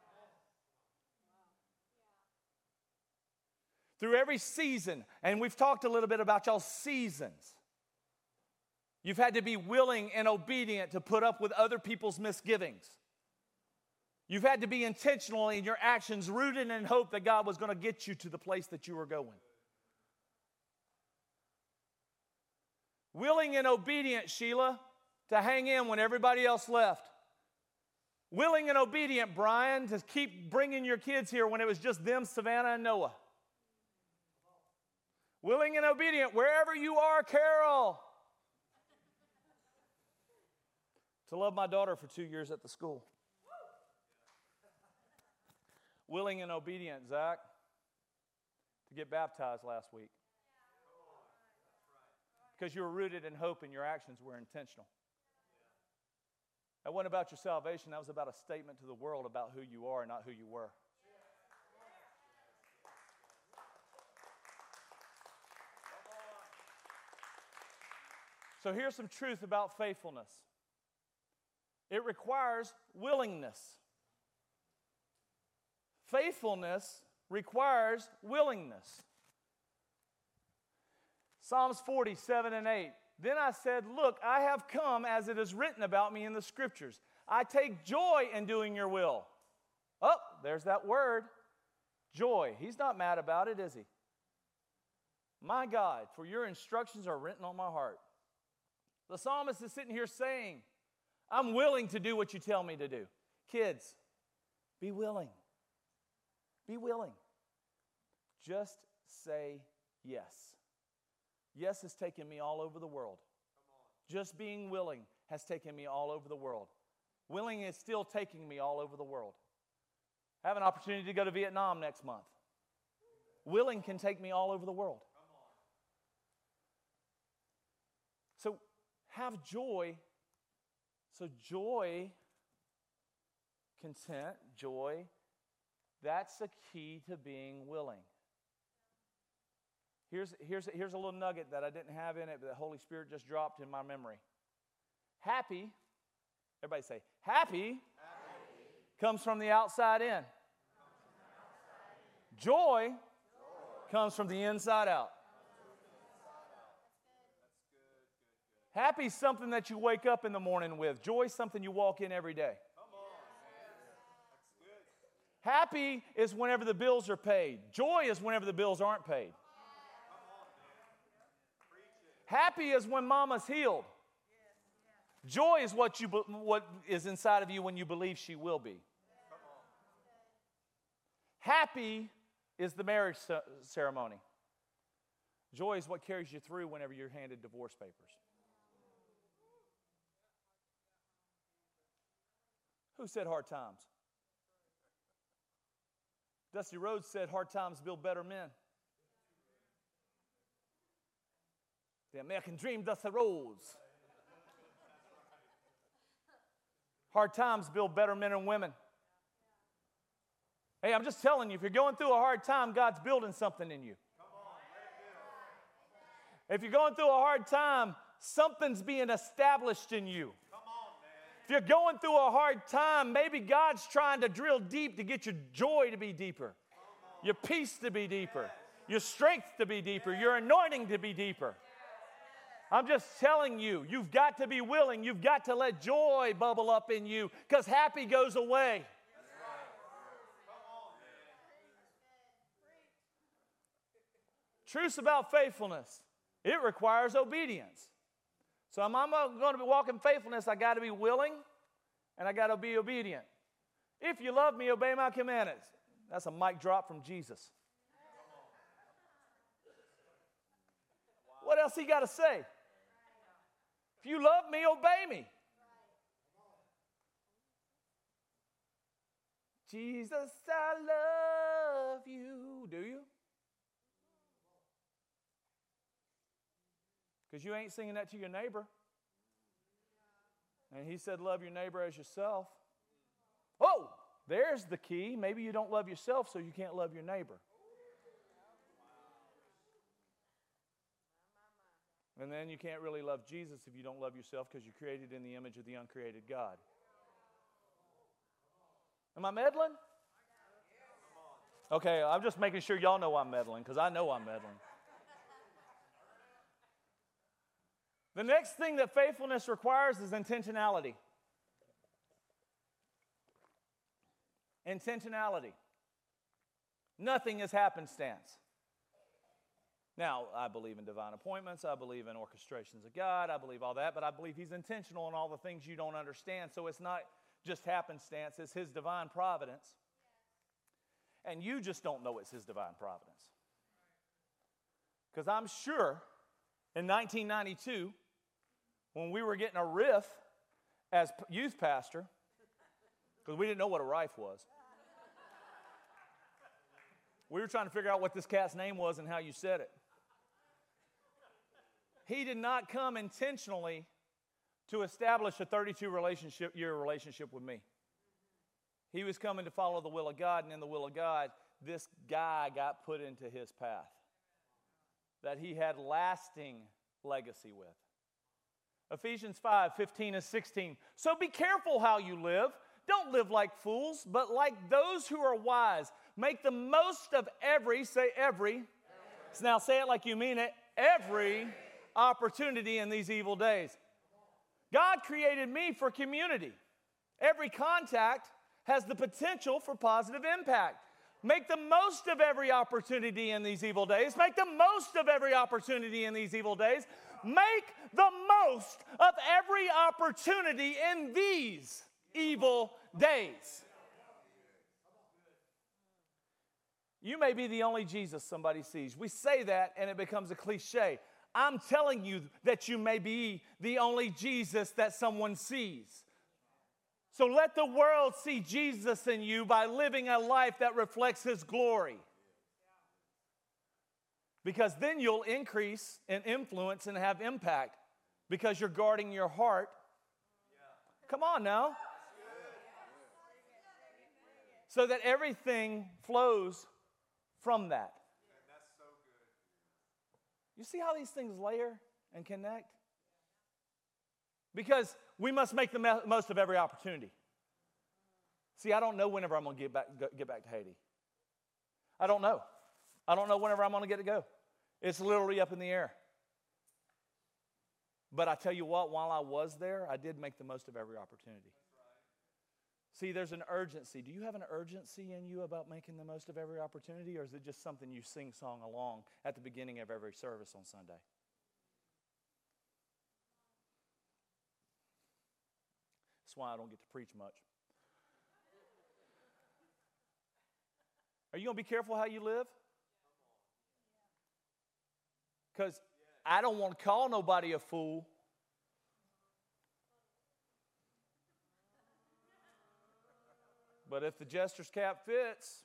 B: Through every season, and we've talked a little bit about y'all's seasons, you've had to be willing and obedient to put up with other people's misgivings. You've had to be intentional in your actions, rooted in hope that God was going to get you to the place that you were going. Willing and obedient, Sheila, to hang in when everybody else left. Willing and obedient, Brian, to keep bringing your kids here when it was just them, Savannah, and Noah. Willing and obedient, wherever you are, Carol, to love my daughter for two years at the school. Willing and obedient, Zach, to get baptized last week. Because you were rooted in hope and your actions were intentional. That wasn't about your salvation. That was about a statement to the world about who you are and not who you were. So here's some truth about faithfulness. It requires willingness. Faithfulness requires willingness. Psalms forty, seven and eight. Then I said, look, I have come as it is written about me in the scriptures. I take joy in doing your will. Oh, there's that word, joy. He's not mad about it, is he? My God, for your instructions are written on my heart. The psalmist is sitting here saying, I'm willing to do what you tell me to do. Kids, be willing. Be willing. Just say yes. Yes has taken me all over the world. Just being willing has taken me all over the world. Willing is still taking me all over the world. I have an opportunity to go to Vietnam next month. Willing can take me all over the world. So have joy. So joy, content, joy, that's the key to being willing. Here's, here's, here's a little nugget that I didn't have in it, but the Holy Spirit just dropped in my memory. Happy, everybody say, happy, happy. Comes from the outside in. From the outside in. Joy, Joy comes from the inside out. Happy's something that you wake up in the morning with. Joy's something you walk in every day. Happy is whenever the bills are paid. Joy is whenever the bills aren't paid. Happy is when mama's healed. Joy is what you what is inside of you when you believe she will be. Happy is the marriage ceremony. Joy is what carries you through whenever you're handed divorce papers. Who said hard times? Dusty Rhodes said hard times build better men. The American dream, Dusty Rhodes. Hard times build better men and women. Hey, I'm just telling you, if you're going through a hard time, God's building something in you. If you're going through a hard time, something's being established in you. If you're going through a hard time, maybe God's trying to drill deep to get your joy to be deeper, your peace to be deeper, your strength to be deeper, your anointing to be deeper. I'm just telling you, you've got to be willing. You've got to let joy bubble up in you because happy goes away. truths about faithfulness. It requires obedience. So if I'm going to be walking faithfulness, I got to be willing and I got to be obedient. If you love me, obey my commandments. That's a mic drop from Jesus. What else he got to say? If you love me, obey me. Jesus, I love you. Do you? Because you ain't singing that to your neighbor. And he said, love your neighbor as yourself. Oh, there's the key. Maybe you don't love yourself, so you can't love your neighbor. And then you can't really love Jesus if you don't love yourself, because you're created in the image of the uncreated God. Am I meddling? Okay, I'm just making sure y'all know I'm meddling, because I know I'm meddling. The next thing that faithfulness requires is intentionality. Intentionality. Nothing is happenstance. Now, I believe in divine appointments. I believe in orchestrations of God. I believe all that, but I believe he's intentional in all the things you don't understand. So it's not just happenstance. It's his divine providence. And you just don't know it's his divine providence. Because I'm sure in nineteen ninety-two, when we were getting a riff as youth pastor, because we didn't know what a rife was. We were trying to figure out what this cat's name was and how you said it. He did not come intentionally to establish a thirty-two relationship, year relationship with me. He was coming to follow the will of God, and in the will of God, this guy got put into his path that he had lasting legacy with. Ephesians five, fifteen and sixteen. So be careful how you live. Don't live like fools, but like those who are wise. Make the most of every, say every. every. So now say it like you mean it. Every opportunity in these evil days. God created me for community. Every contact has the potential for positive impact. Make the most of every opportunity in these evil days. Make the most of every opportunity in these evil days. Make the most of every opportunity in these evil days. You may be the only Jesus somebody sees. We say that and it becomes a cliche. I'm telling you that you may be the only Jesus that someone sees. So let the world see Jesus in you by living a life that reflects his glory. Because then you'll increase in influence and have impact because you're guarding your heart. Come on now. So that everything flows from that. You see how these things layer and connect? Because we must make the me- most of every opportunity. See, I don't know whenever I'm going to get back, get back to Haiti. I don't know. I don't know whenever I'm going to get to go. It's literally up in the air. But I tell you what, while I was there, I did make the most of every opportunity. See, there's an urgency. Do you have an urgency in you about making the most of every opportunity, or is it just something you sing song along at the beginning of every service on Sunday? That's why I don't get to preach much. Are you going to be careful how you live? Because I don't want to call nobody a fool. But if the jester's cap fits,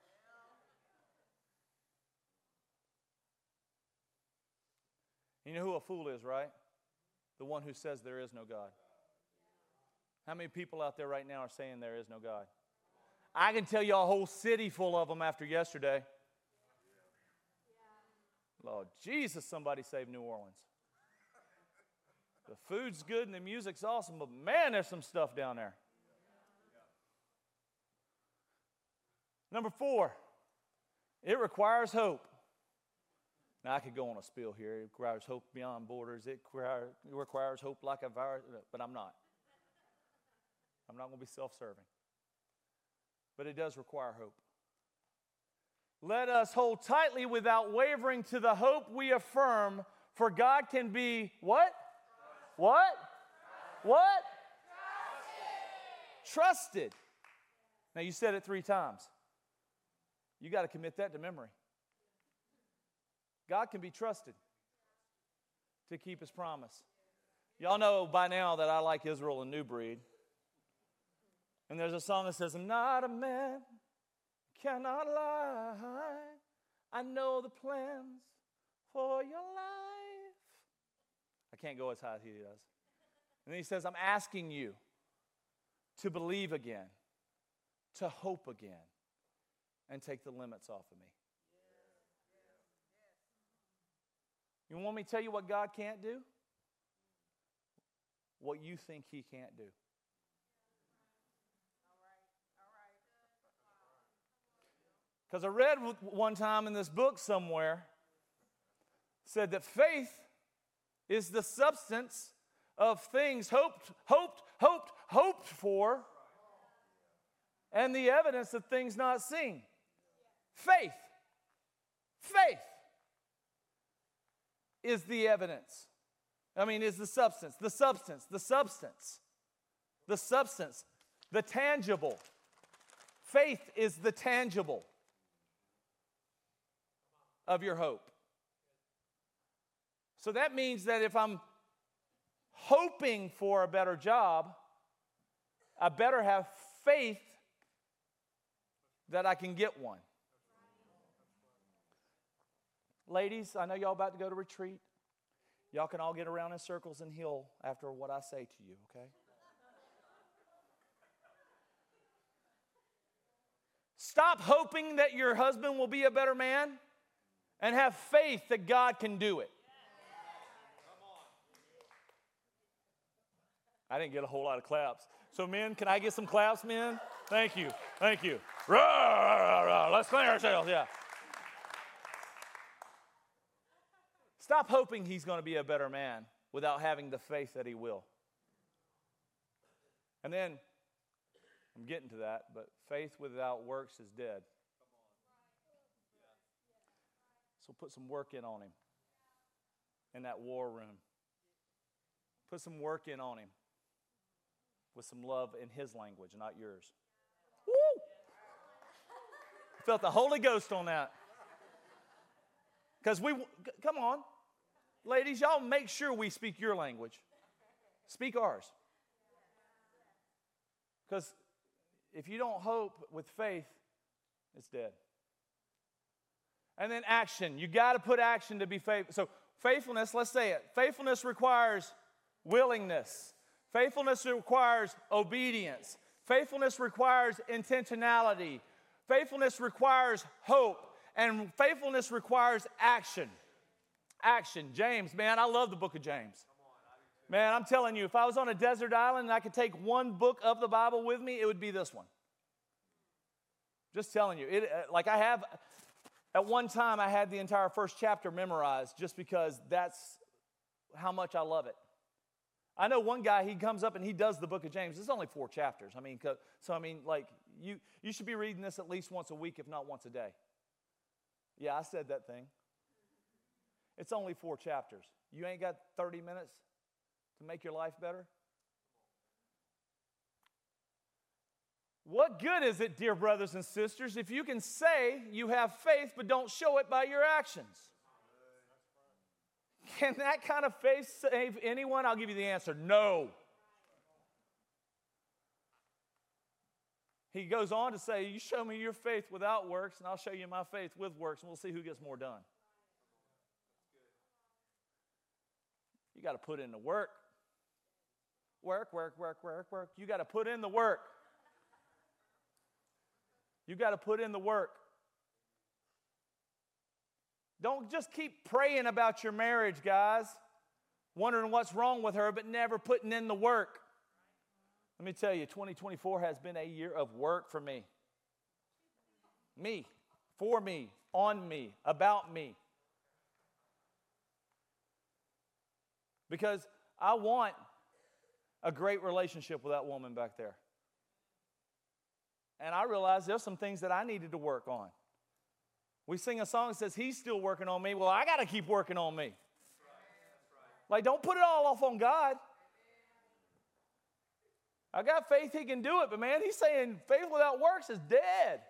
B: you know who a fool is, right? The one who says there is no God. How many people out there right now are saying there is no God? I can tell you a whole city full of them after yesterday. Lord Jesus, somebody saved New Orleans. The food's good and the music's awesome, but man, there's some stuff down there. Number four, it requires hope. Now, I could go on a spiel here. It requires hope beyond borders. It requires, it requires hope like a virus, but I'm not. I'm not going to be self-serving. But it does require hope. Let us hold tightly without wavering to the hope we affirm, for God can be what? What? What? Trusted. Now you said it three times. You got to commit that to memory. God can be trusted to keep his promise. Y'all know by now that I like Israel and New Breed. And there's a song that says, I'm not a man, cannot lie. I know the plans for your life. I can't go as high as he does. And then he says, I'm asking you to believe again, to hope again, and take the limits off of me. You want me to tell you what God can't do? What you think he can't do. Because I read one time in this book somewhere, said that faith is the substance of things hoped, hoped, hoped, hoped for, and the evidence of things not seen. Faith. Faith is the evidence. I mean, is the substance, the substance, the substance, the substance, the tangible. Faith is the tangible of your hope. So that means that if I'm hoping for a better job, I better have faith that I can get one. Ladies, I know y'all about to go to retreat. Y'all can all get around in circles and heal after what I say to you, okay? Stop hoping that your husband will be a better man and have faith that God can do it. I didn't get a whole lot of claps. So men, can I get some claps, men? Thank you. Thank you. Rah, rah, rah. Let's clean ourselves, yeah. Stop hoping he's going to be a better man without having the faith that he will. And then, I'm getting to that, but faith without works is dead. So put some work in on him in that war room. Put some work in on him with some love in his language, not yours. Woo! I felt the Holy Ghost on that. Because we, come on, ladies, y'all make sure we speak your language. Speak ours. Because if you don't hope with faith, it's dead. And then action. You got to put action to be faithful. So faithfulness, let's say it. Faithfulness requires willingness. Faithfulness requires obedience. Faithfulness requires intentionality. Faithfulness requires hope. And faithfulness requires action. Action. James, man, I love the book of James. Man, I'm telling you, if I was on a desert island and I could take one book of the Bible with me, it would be this one. Just telling you. It, like I have, at one time, I had the entire first chapter memorized just because that's how much I love it. I know one guy, he comes up and he does the book of James. It's only four chapters. I mean, so I mean, like, you, you should be reading this at least once a week, if not once a day. Yeah, I said that thing. It's only four chapters. You ain't got thirty minutes to make your life better? What good is it, dear brothers and sisters, if you can say you have faith but don't show it by your actions? Can that kind of faith save anyone? I'll give you the answer, no. He goes on to say, you show me your faith without works, and I'll show you my faith with works, and we'll see who gets more done. You got to put in the work. Work, work, work, work, work. You got to put in the work. You got to put in the work. Don't just keep praying about your marriage, guys, wondering what's wrong with her, but never putting in the work. Let me tell you, twenty twenty-four has been a year of work for me. Me, for me, on me, about me. Because I want a great relationship with that woman back there. And I realized there's some things that I needed to work on. We sing a song that says, He's still working on me. Well, I got to keep working on me. Like, don't put it all off on God. I got faith He can do it, but man, He's saying faith without works is dead.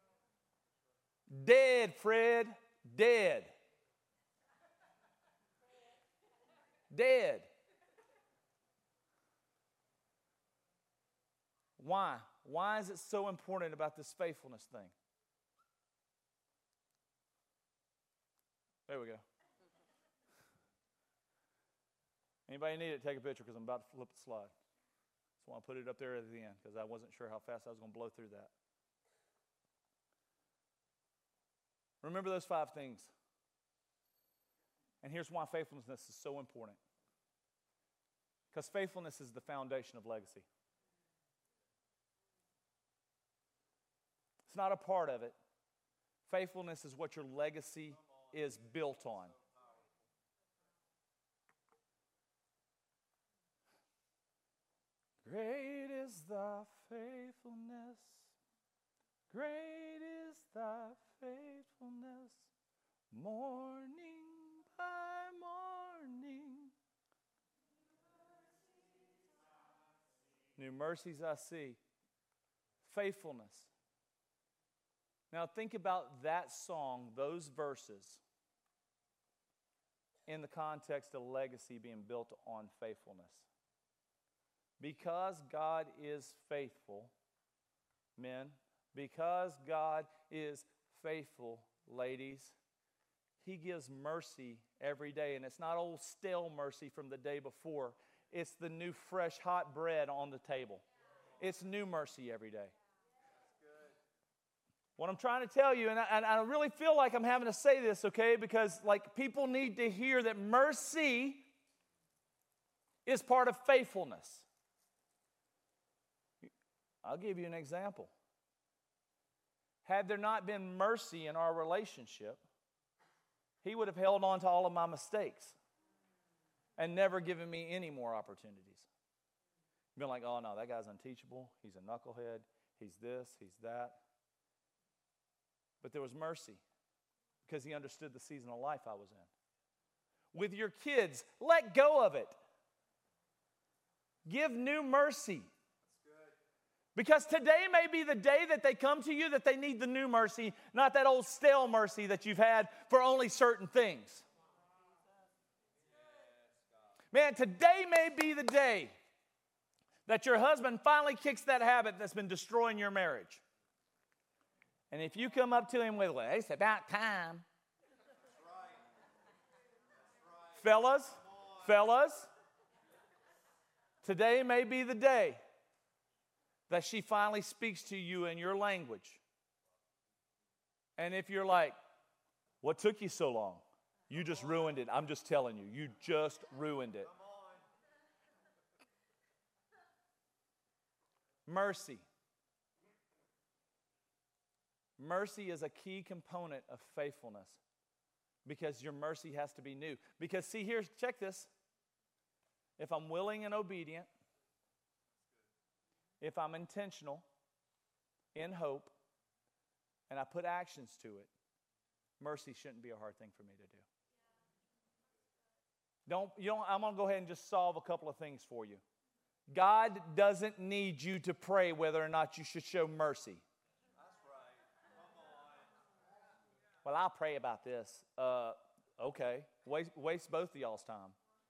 B: Dead, Fred. Dead. Dead. Why? Why is it so important about this faithfulness thing? There we go. Anybody need it? Take a picture because I'm about to flip the slide. Just want to put it up there at the end because I wasn't sure how fast I was going to blow through that. Remember those five things. And here's why faithfulness is so important. Because faithfulness is the foundation of legacy. It's not a part of it. Faithfulness is what your legacy is built on. Great is thy faithfulness. Great is thy faithfulness. Morning by morning. New mercies I see. Faithfulness. Now think about that song, those verses, in the context of legacy being built on faithfulness. Because God is faithful, men, because God is faithful, ladies, He gives mercy every day. And it's not old stale mercy from the day before. It's the new fresh hot bread on the table. It's new mercy every day. What I'm trying to tell you, and I, and I really feel like I'm having to say this, okay, because like people need to hear that mercy is part of faithfulness. I'll give you an example. Had there not been mercy in our relationship, He would have held on to all of my mistakes and never given me any more opportunities. Been like, oh no, that guy's unteachable. He's a knucklehead. He's this, he's that. But there was mercy because He understood the season of life I was in. With your kids, let go of it. Give new mercy. Because today may be the day that they come to you that they need the new mercy, not that old stale mercy that you've had for only certain things. Man, today may be the day that your husband finally kicks that habit that's been destroying your marriage. And if you come up to him with, well, it's about time. Fellas, fellas, today may be the day that she finally speaks to you in your language. And if you're like, what took you so long? You just ruined it. I'm just telling you, you just ruined it. Mercy. Mercy is a key component of faithfulness because your mercy has to be new. Because see here, check this. If I'm willing and obedient, if I'm intentional, in hope, and I put actions to it, mercy shouldn't be a hard thing for me to do. Don't, you don't, I'm going to go ahead and just solve a couple of things for you. God doesn't need you to pray whether or not you should show mercy. Well, I'll pray about this. Uh, okay. Waste, waste both of y'all's time.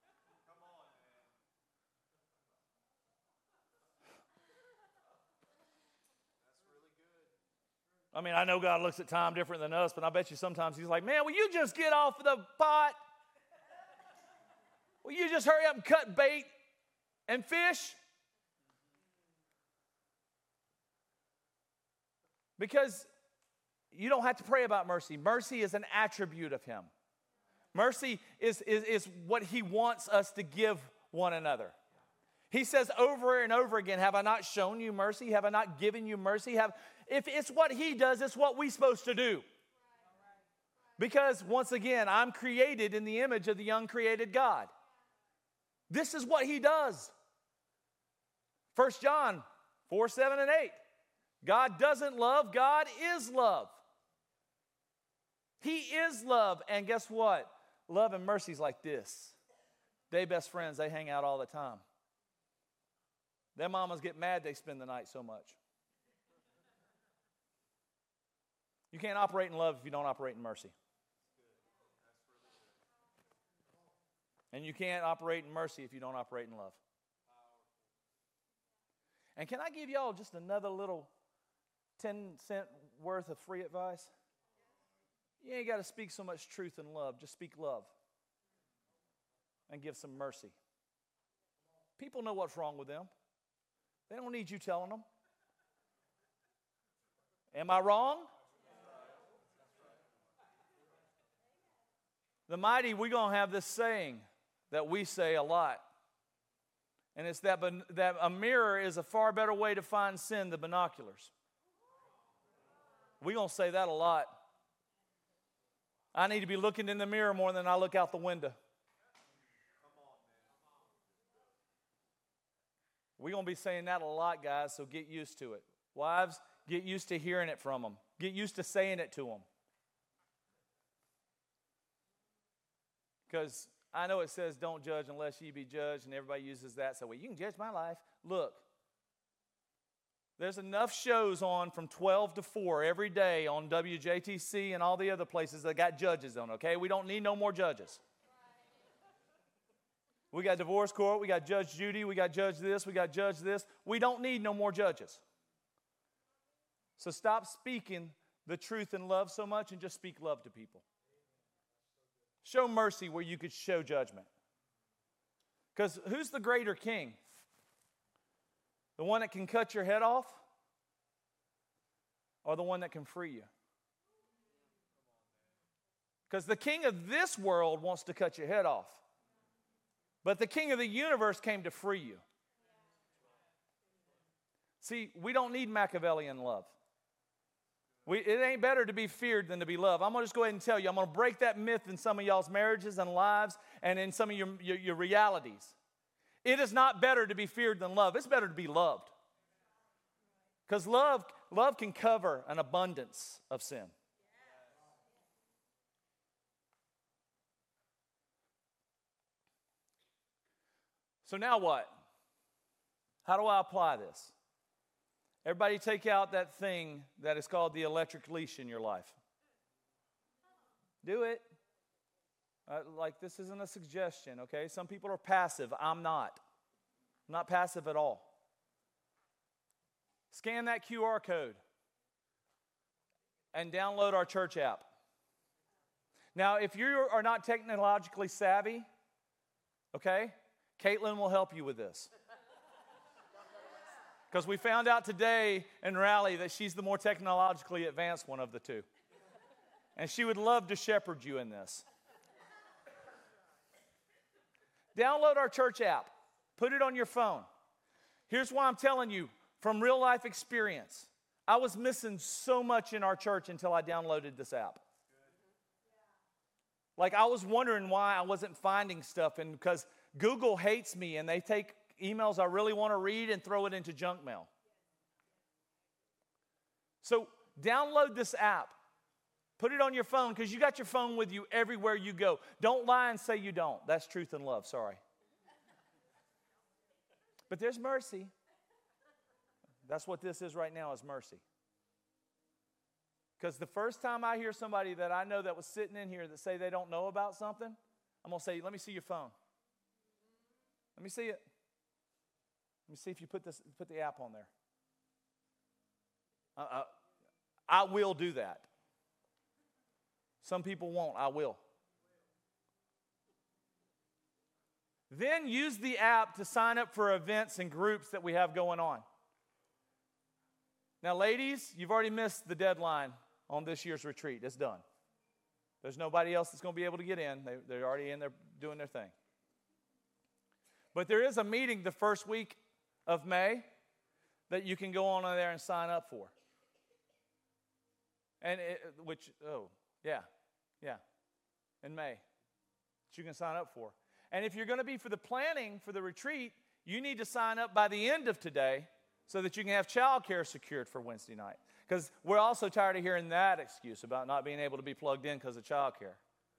B: I mean, I know God looks at time different than us, but I bet you sometimes He's like, man, will you just get off the pot? Will you just hurry up and cut bait and fish? Because you don't have to pray about mercy. Mercy is an attribute of Him. Mercy is, is, is what He wants us to give one another. He says over and over again, have I not shown you mercy? Have I not given you mercy? Have, if it's what He does, it's what we're supposed to do. Because, once again, I'm created in the image of the uncreated God. This is what He does. First John four, seven, and eight. God doesn't love, God is love. He is love. And guess what? Love and mercy is like this. They best friends. They hang out all the time. Their mamas get mad they spend the night so much. You can't operate in love if you don't operate in mercy. And you can't operate in mercy if you don't operate in love. And can I give y'all just another little ten cent worth of free advice? You ain't got to speak so much truth and love. Just speak love. And give some mercy. People know what's wrong with them. They don't need you telling them. Am I wrong? The mighty, we're going to have this saying that we say a lot. And it's that, that a mirror is a far better way to find sin than binoculars. We're going to say that a lot. I need to be looking in the mirror more than I look out the window. We're going to be saying that a lot, guys, so get used to it. Wives, get used to hearing it from them. Get used to saying it to them. Because I know it says don't judge unless ye be judged, and everybody uses that. So, well, you can judge my life. Look, there's enough shows on from twelve to four every day on W J T C and all the other places that got judges on, okay? We don't need no more judges. We got divorce court, we got Judge Judy, we got Judge this, we got Judge this. We don't need no more judges. So stop speaking the truth in love so much and just speak love to people. Show mercy where you could show judgment. Because who's the greater king? The one that can cut your head off? Or the one that can free you? Because the king of this world wants to cut your head off. But the king of the universe came to free you. See, we don't need Machiavellian love. We, it ain't better to be feared than to be loved. I'm going to just go ahead and tell you, I'm going to break that myth in some of y'all's marriages and lives and in some of your, your, your realities. It is not better to be feared than love. It's better to be loved. Because love, love can cover an abundance of sin. So now what? How do I apply this? Everybody take out that thing that is called the electric leash in your life. Do it. Uh, like this isn't a suggestion, okay? Some people are passive. I'm not. I'm not passive at all. Scan that Q R code and download our church app. Now, if you are not technologically savvy, okay, Caitlin will help you with this. Because we found out today in Rally that she's the more technologically advanced one of the two. And she would love to shepherd you in this. Download our church app. Put it on your phone. Here's why I'm telling you, from real life experience, I was missing so much in our church until I downloaded this app. Like I was wondering why I wasn't finding stuff, and because Google hates me and they take emails I really want to read and throw it into junk mail. So download this app. Put it on your phone because you got your phone with you everywhere you go. Don't lie and say you don't. That's truth and love. Sorry. But there's mercy. That's what this is right now, is mercy. Because the first time I hear somebody that I know that was sitting in here that say they don't know about something, I'm going to say, let me see your phone. Let me see it. Let me see if you put this, put the app on there. Uh, uh, I will do that. Some people won't. I will. Then use the app to sign up for events and groups that we have going on. Now, ladies, you've already missed the deadline on this year's retreat. It's done. There's nobody else that's going to be able to get in. They, they're already in there doing their thing. But there is a meeting the first week of May that you can go on there and sign up for. And it, which, oh, yeah, yeah, in May, that you can sign up for. And if you're going to be for the planning for the retreat, you need to sign up by the end of today so that you can have childcare secured for Wednesday night. Because we're also tired of hearing that excuse about not being able to be plugged in because of childcare.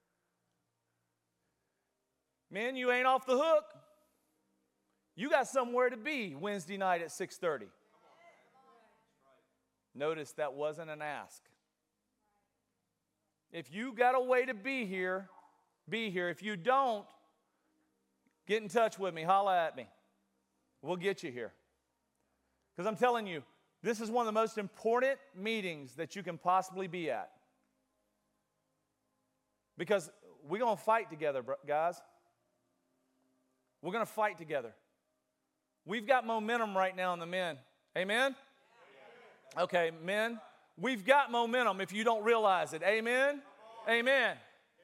B: Men, you ain't off the hook. You got somewhere to be Wednesday night at six thirty. Notice that wasn't an ask. If you got a way to be here, be here. If you don't, get in touch with me. Holla at me. We'll get you here. Because I'm telling you, this is one of the most important meetings that you can possibly be at. Because we're going to fight together, guys. We're going to fight together. We've got momentum right now in the men. Amen? Okay, men, we've got momentum if you don't realize it. Amen? Amen.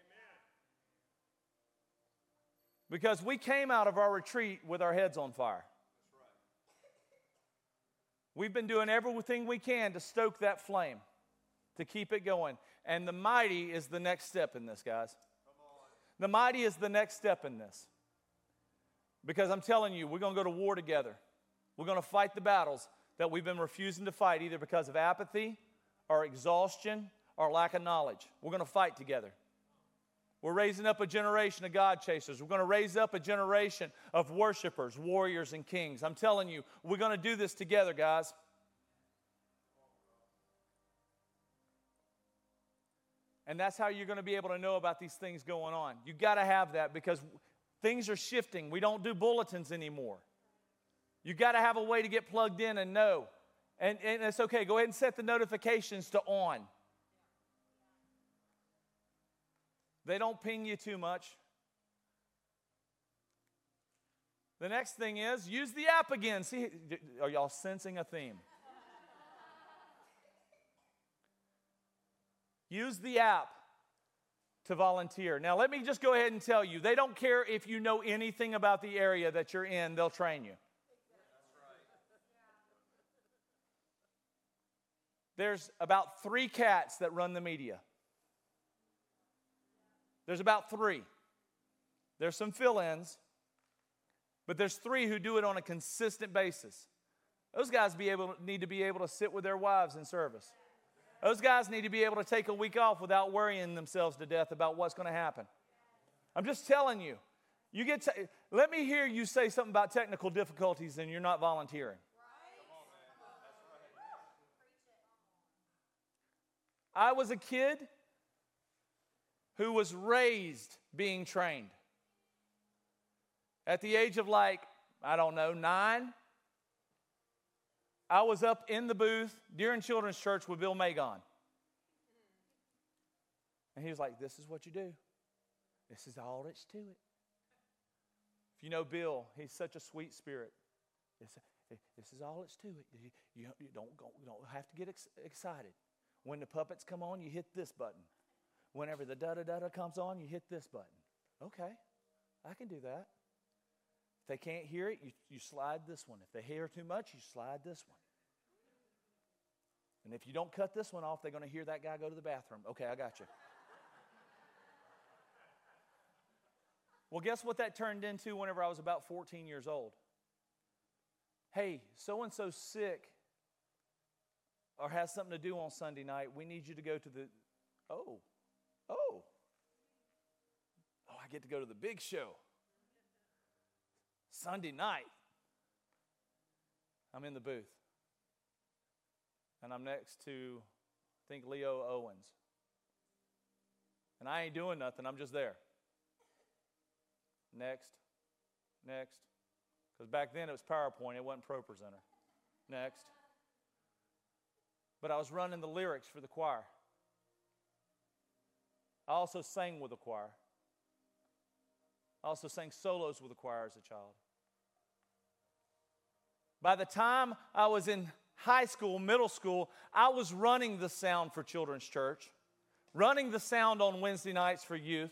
B: Because we came out of our retreat with our heads on fire. We've been doing everything we can to stoke that flame, to keep it going. And the mighty is the next step in this, guys. The mighty is the next step in this. Because I'm telling you, we're going to go to war together. We're going to fight the battles that we've been refusing to fight, either because of apathy or exhaustion or lack of knowledge. We're going to fight together. We're raising up a generation of God chasers. We're going to raise up a generation of worshipers, warriors, and kings. I'm telling you, we're going to do this together, guys. And that's how you're going to be able to know about these things going on. You've got to have that because things are shifting. We don't do bulletins anymore. You've got to have a way to get plugged in and know. And, and it's okay. Go ahead and set the notifications to on. They don't ping you too much. The next thing is, use the app again. See, are y'all sensing a theme? Use the app to volunteer. Now, let me just go ahead and tell you, they don't care if you know anything about the area that you're in, they'll train you. There's about three cats that run the media. There's about three. There's some fill-ins, but there's three who do it on a consistent basis. Those guys be able, need to be able to sit with their wives in service. Those guys need to be able to take a week off without worrying themselves to death about what's going to happen. I'm just telling you. You get to, let me hear you say something about technical difficulties and you're not volunteering. I was a kid who was raised being trained. At the age of like, I don't know, nine, I was up in the booth during children's church with Bill Magon. And he was like, this is what you do. This is all that's to it. If you know Bill, he's such a sweet spirit. This, this is all that's to it. You, you, you, don't, go, you don't have to get ex- excited. When the puppets come on, you hit this button. Whenever the da-da-da-da comes on, you hit this button. Okay, I can do that. If they can't hear it, you, you slide this one. If they hear too much, you slide this one. And if you don't cut this one off, they're going to hear that guy go to the bathroom. Okay, I got you. Well, guess what that turned into whenever I was about fourteen years old? Hey, so-and-so's sick or has something to do on Sunday night. We need you to go to the, oh, oh. Oh, I get to go to the big show. Sunday night. I'm in the booth. And I'm next to, I think, Leo Owens. And I ain't doing nothing. I'm just there. Next. Next. Because back then it was PowerPoint. It wasn't ProPresenter. Next. But I was running the lyrics for the choir. I also sang with the choir. I also sang solos with the choir as a child. By the time I was in high school, middle school, I was running the sound for Children's Church, running the sound on Wednesday nights for youth,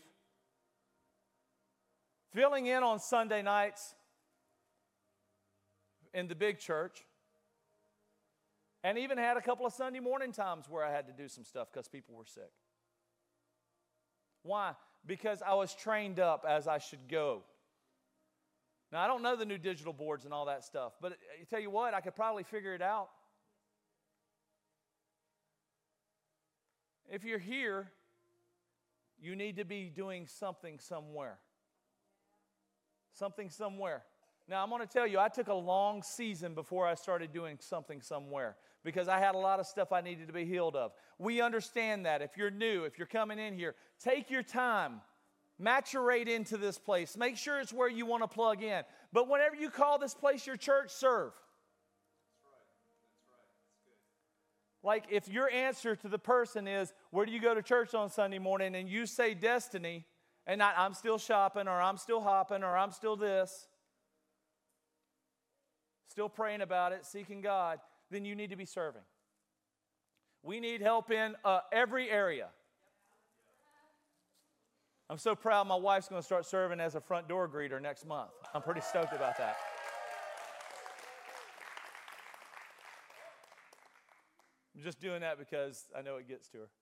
B: filling in on Sunday nights in the big church, and even had a couple of Sunday morning times where I had to do some stuff because people were sick. Why? Because I was trained up as I should go. Now, I don't know the new digital boards and all that stuff, but I tell you what, I could probably figure it out. If you're here, you need to be doing something somewhere. Something somewhere. Now, I'm going to tell you, I took a long season before I started doing something somewhere because I had a lot of stuff I needed to be healed of. We understand that. If you're new, if you're coming in here, take your time. Maturate into this place. Make sure it's where you want to plug in. But whenever you call this place your church, serve. Like if your answer to the person is, where do you go to church on Sunday morning? And you say Destiny, and not I'm still shopping, or I'm still hopping, or I'm still this. Still praying about it, seeking God, then you need to be serving. We need help in uh, every area. I'm so proud my wife's going to start serving as a front door greeter next month. I'm pretty stoked about that. I'm just doing that because I know it gets to her.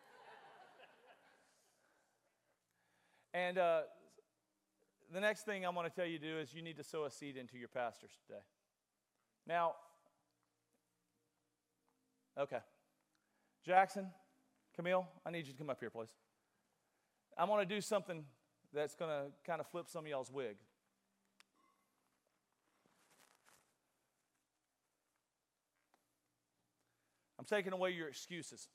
B: And uh, the next thing I want to tell you to do is you need to sow a seed into your pastors today. Now, okay. Jackson, Camille, I need you to come up here, please. I'm going to do something that's going to kind of flip some of y'all's wig. I'm taking away your excuses.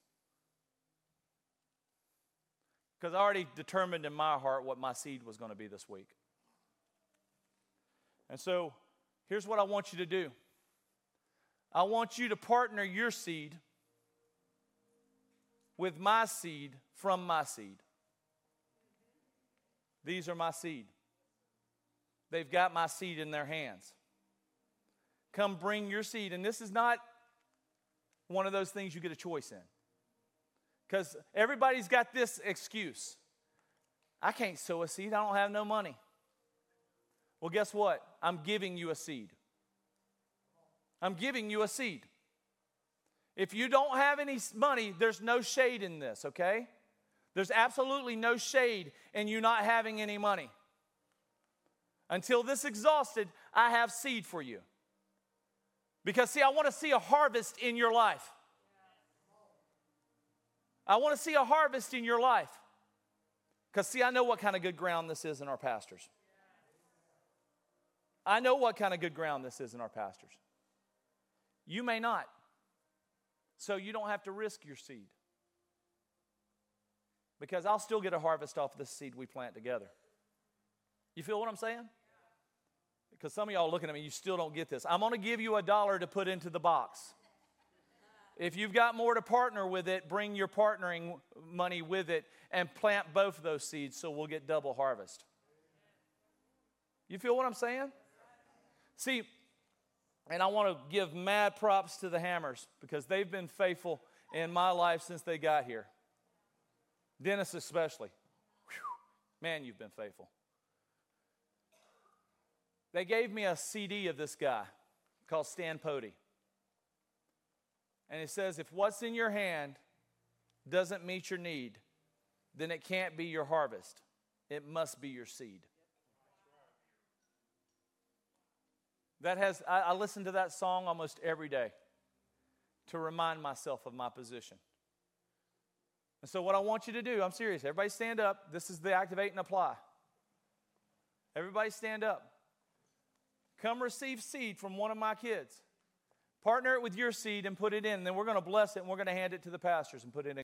B: Because I already determined in my heart what my seed was going to be this week. And so, here's what I want you to do. I want you to partner your seed with my seed from my seed. These are my seed. They've got my seed in their hands. Come bring your seed. And this is not one of those things you get a choice in. Because everybody's got this excuse. I can't sow a seed. I don't have no money. Well, guess what? I'm giving you a seed. I'm giving you a seed. If you don't have any money, there's no shade in this, okay? There's absolutely no shade in you not having any money. Until this exhausted, I have seed for you. Because, see, I want to see a harvest in your life. I want to see a harvest in your life. Because, see, I know what kind of good ground this is in our pastors. I know what kind of good ground this is in our pastors. You may not. So you don't have to risk your seed. Because I'll still get a harvest off of this seed we plant together. You feel what I'm saying? Because some of y'all are looking at me, you still don't get this. I'm going to give you a dollar to put into the box. If you've got more to partner with it, bring your partnering money with it and plant both of those seeds so we'll get double harvest. You feel what I'm saying? See, and I want to give mad props to the Hammers because they've been faithful in my life since they got here. Dennis especially. Whew. Man, you've been faithful. They gave me a C D of this guy called Stan Pody. And it says, if what's in your hand doesn't meet your need, then it can't be your harvest. It must be your seed. That has, I, I listen to that song almost every day to remind myself of my position. And so what I want you to do, I'm serious, everybody stand up. This is the activate and apply. Everybody stand up. Come receive seed from one of my kids. Partner it with your seed and put it in. And then we're going to bless it and we're going to hand it to the pastors and put it in.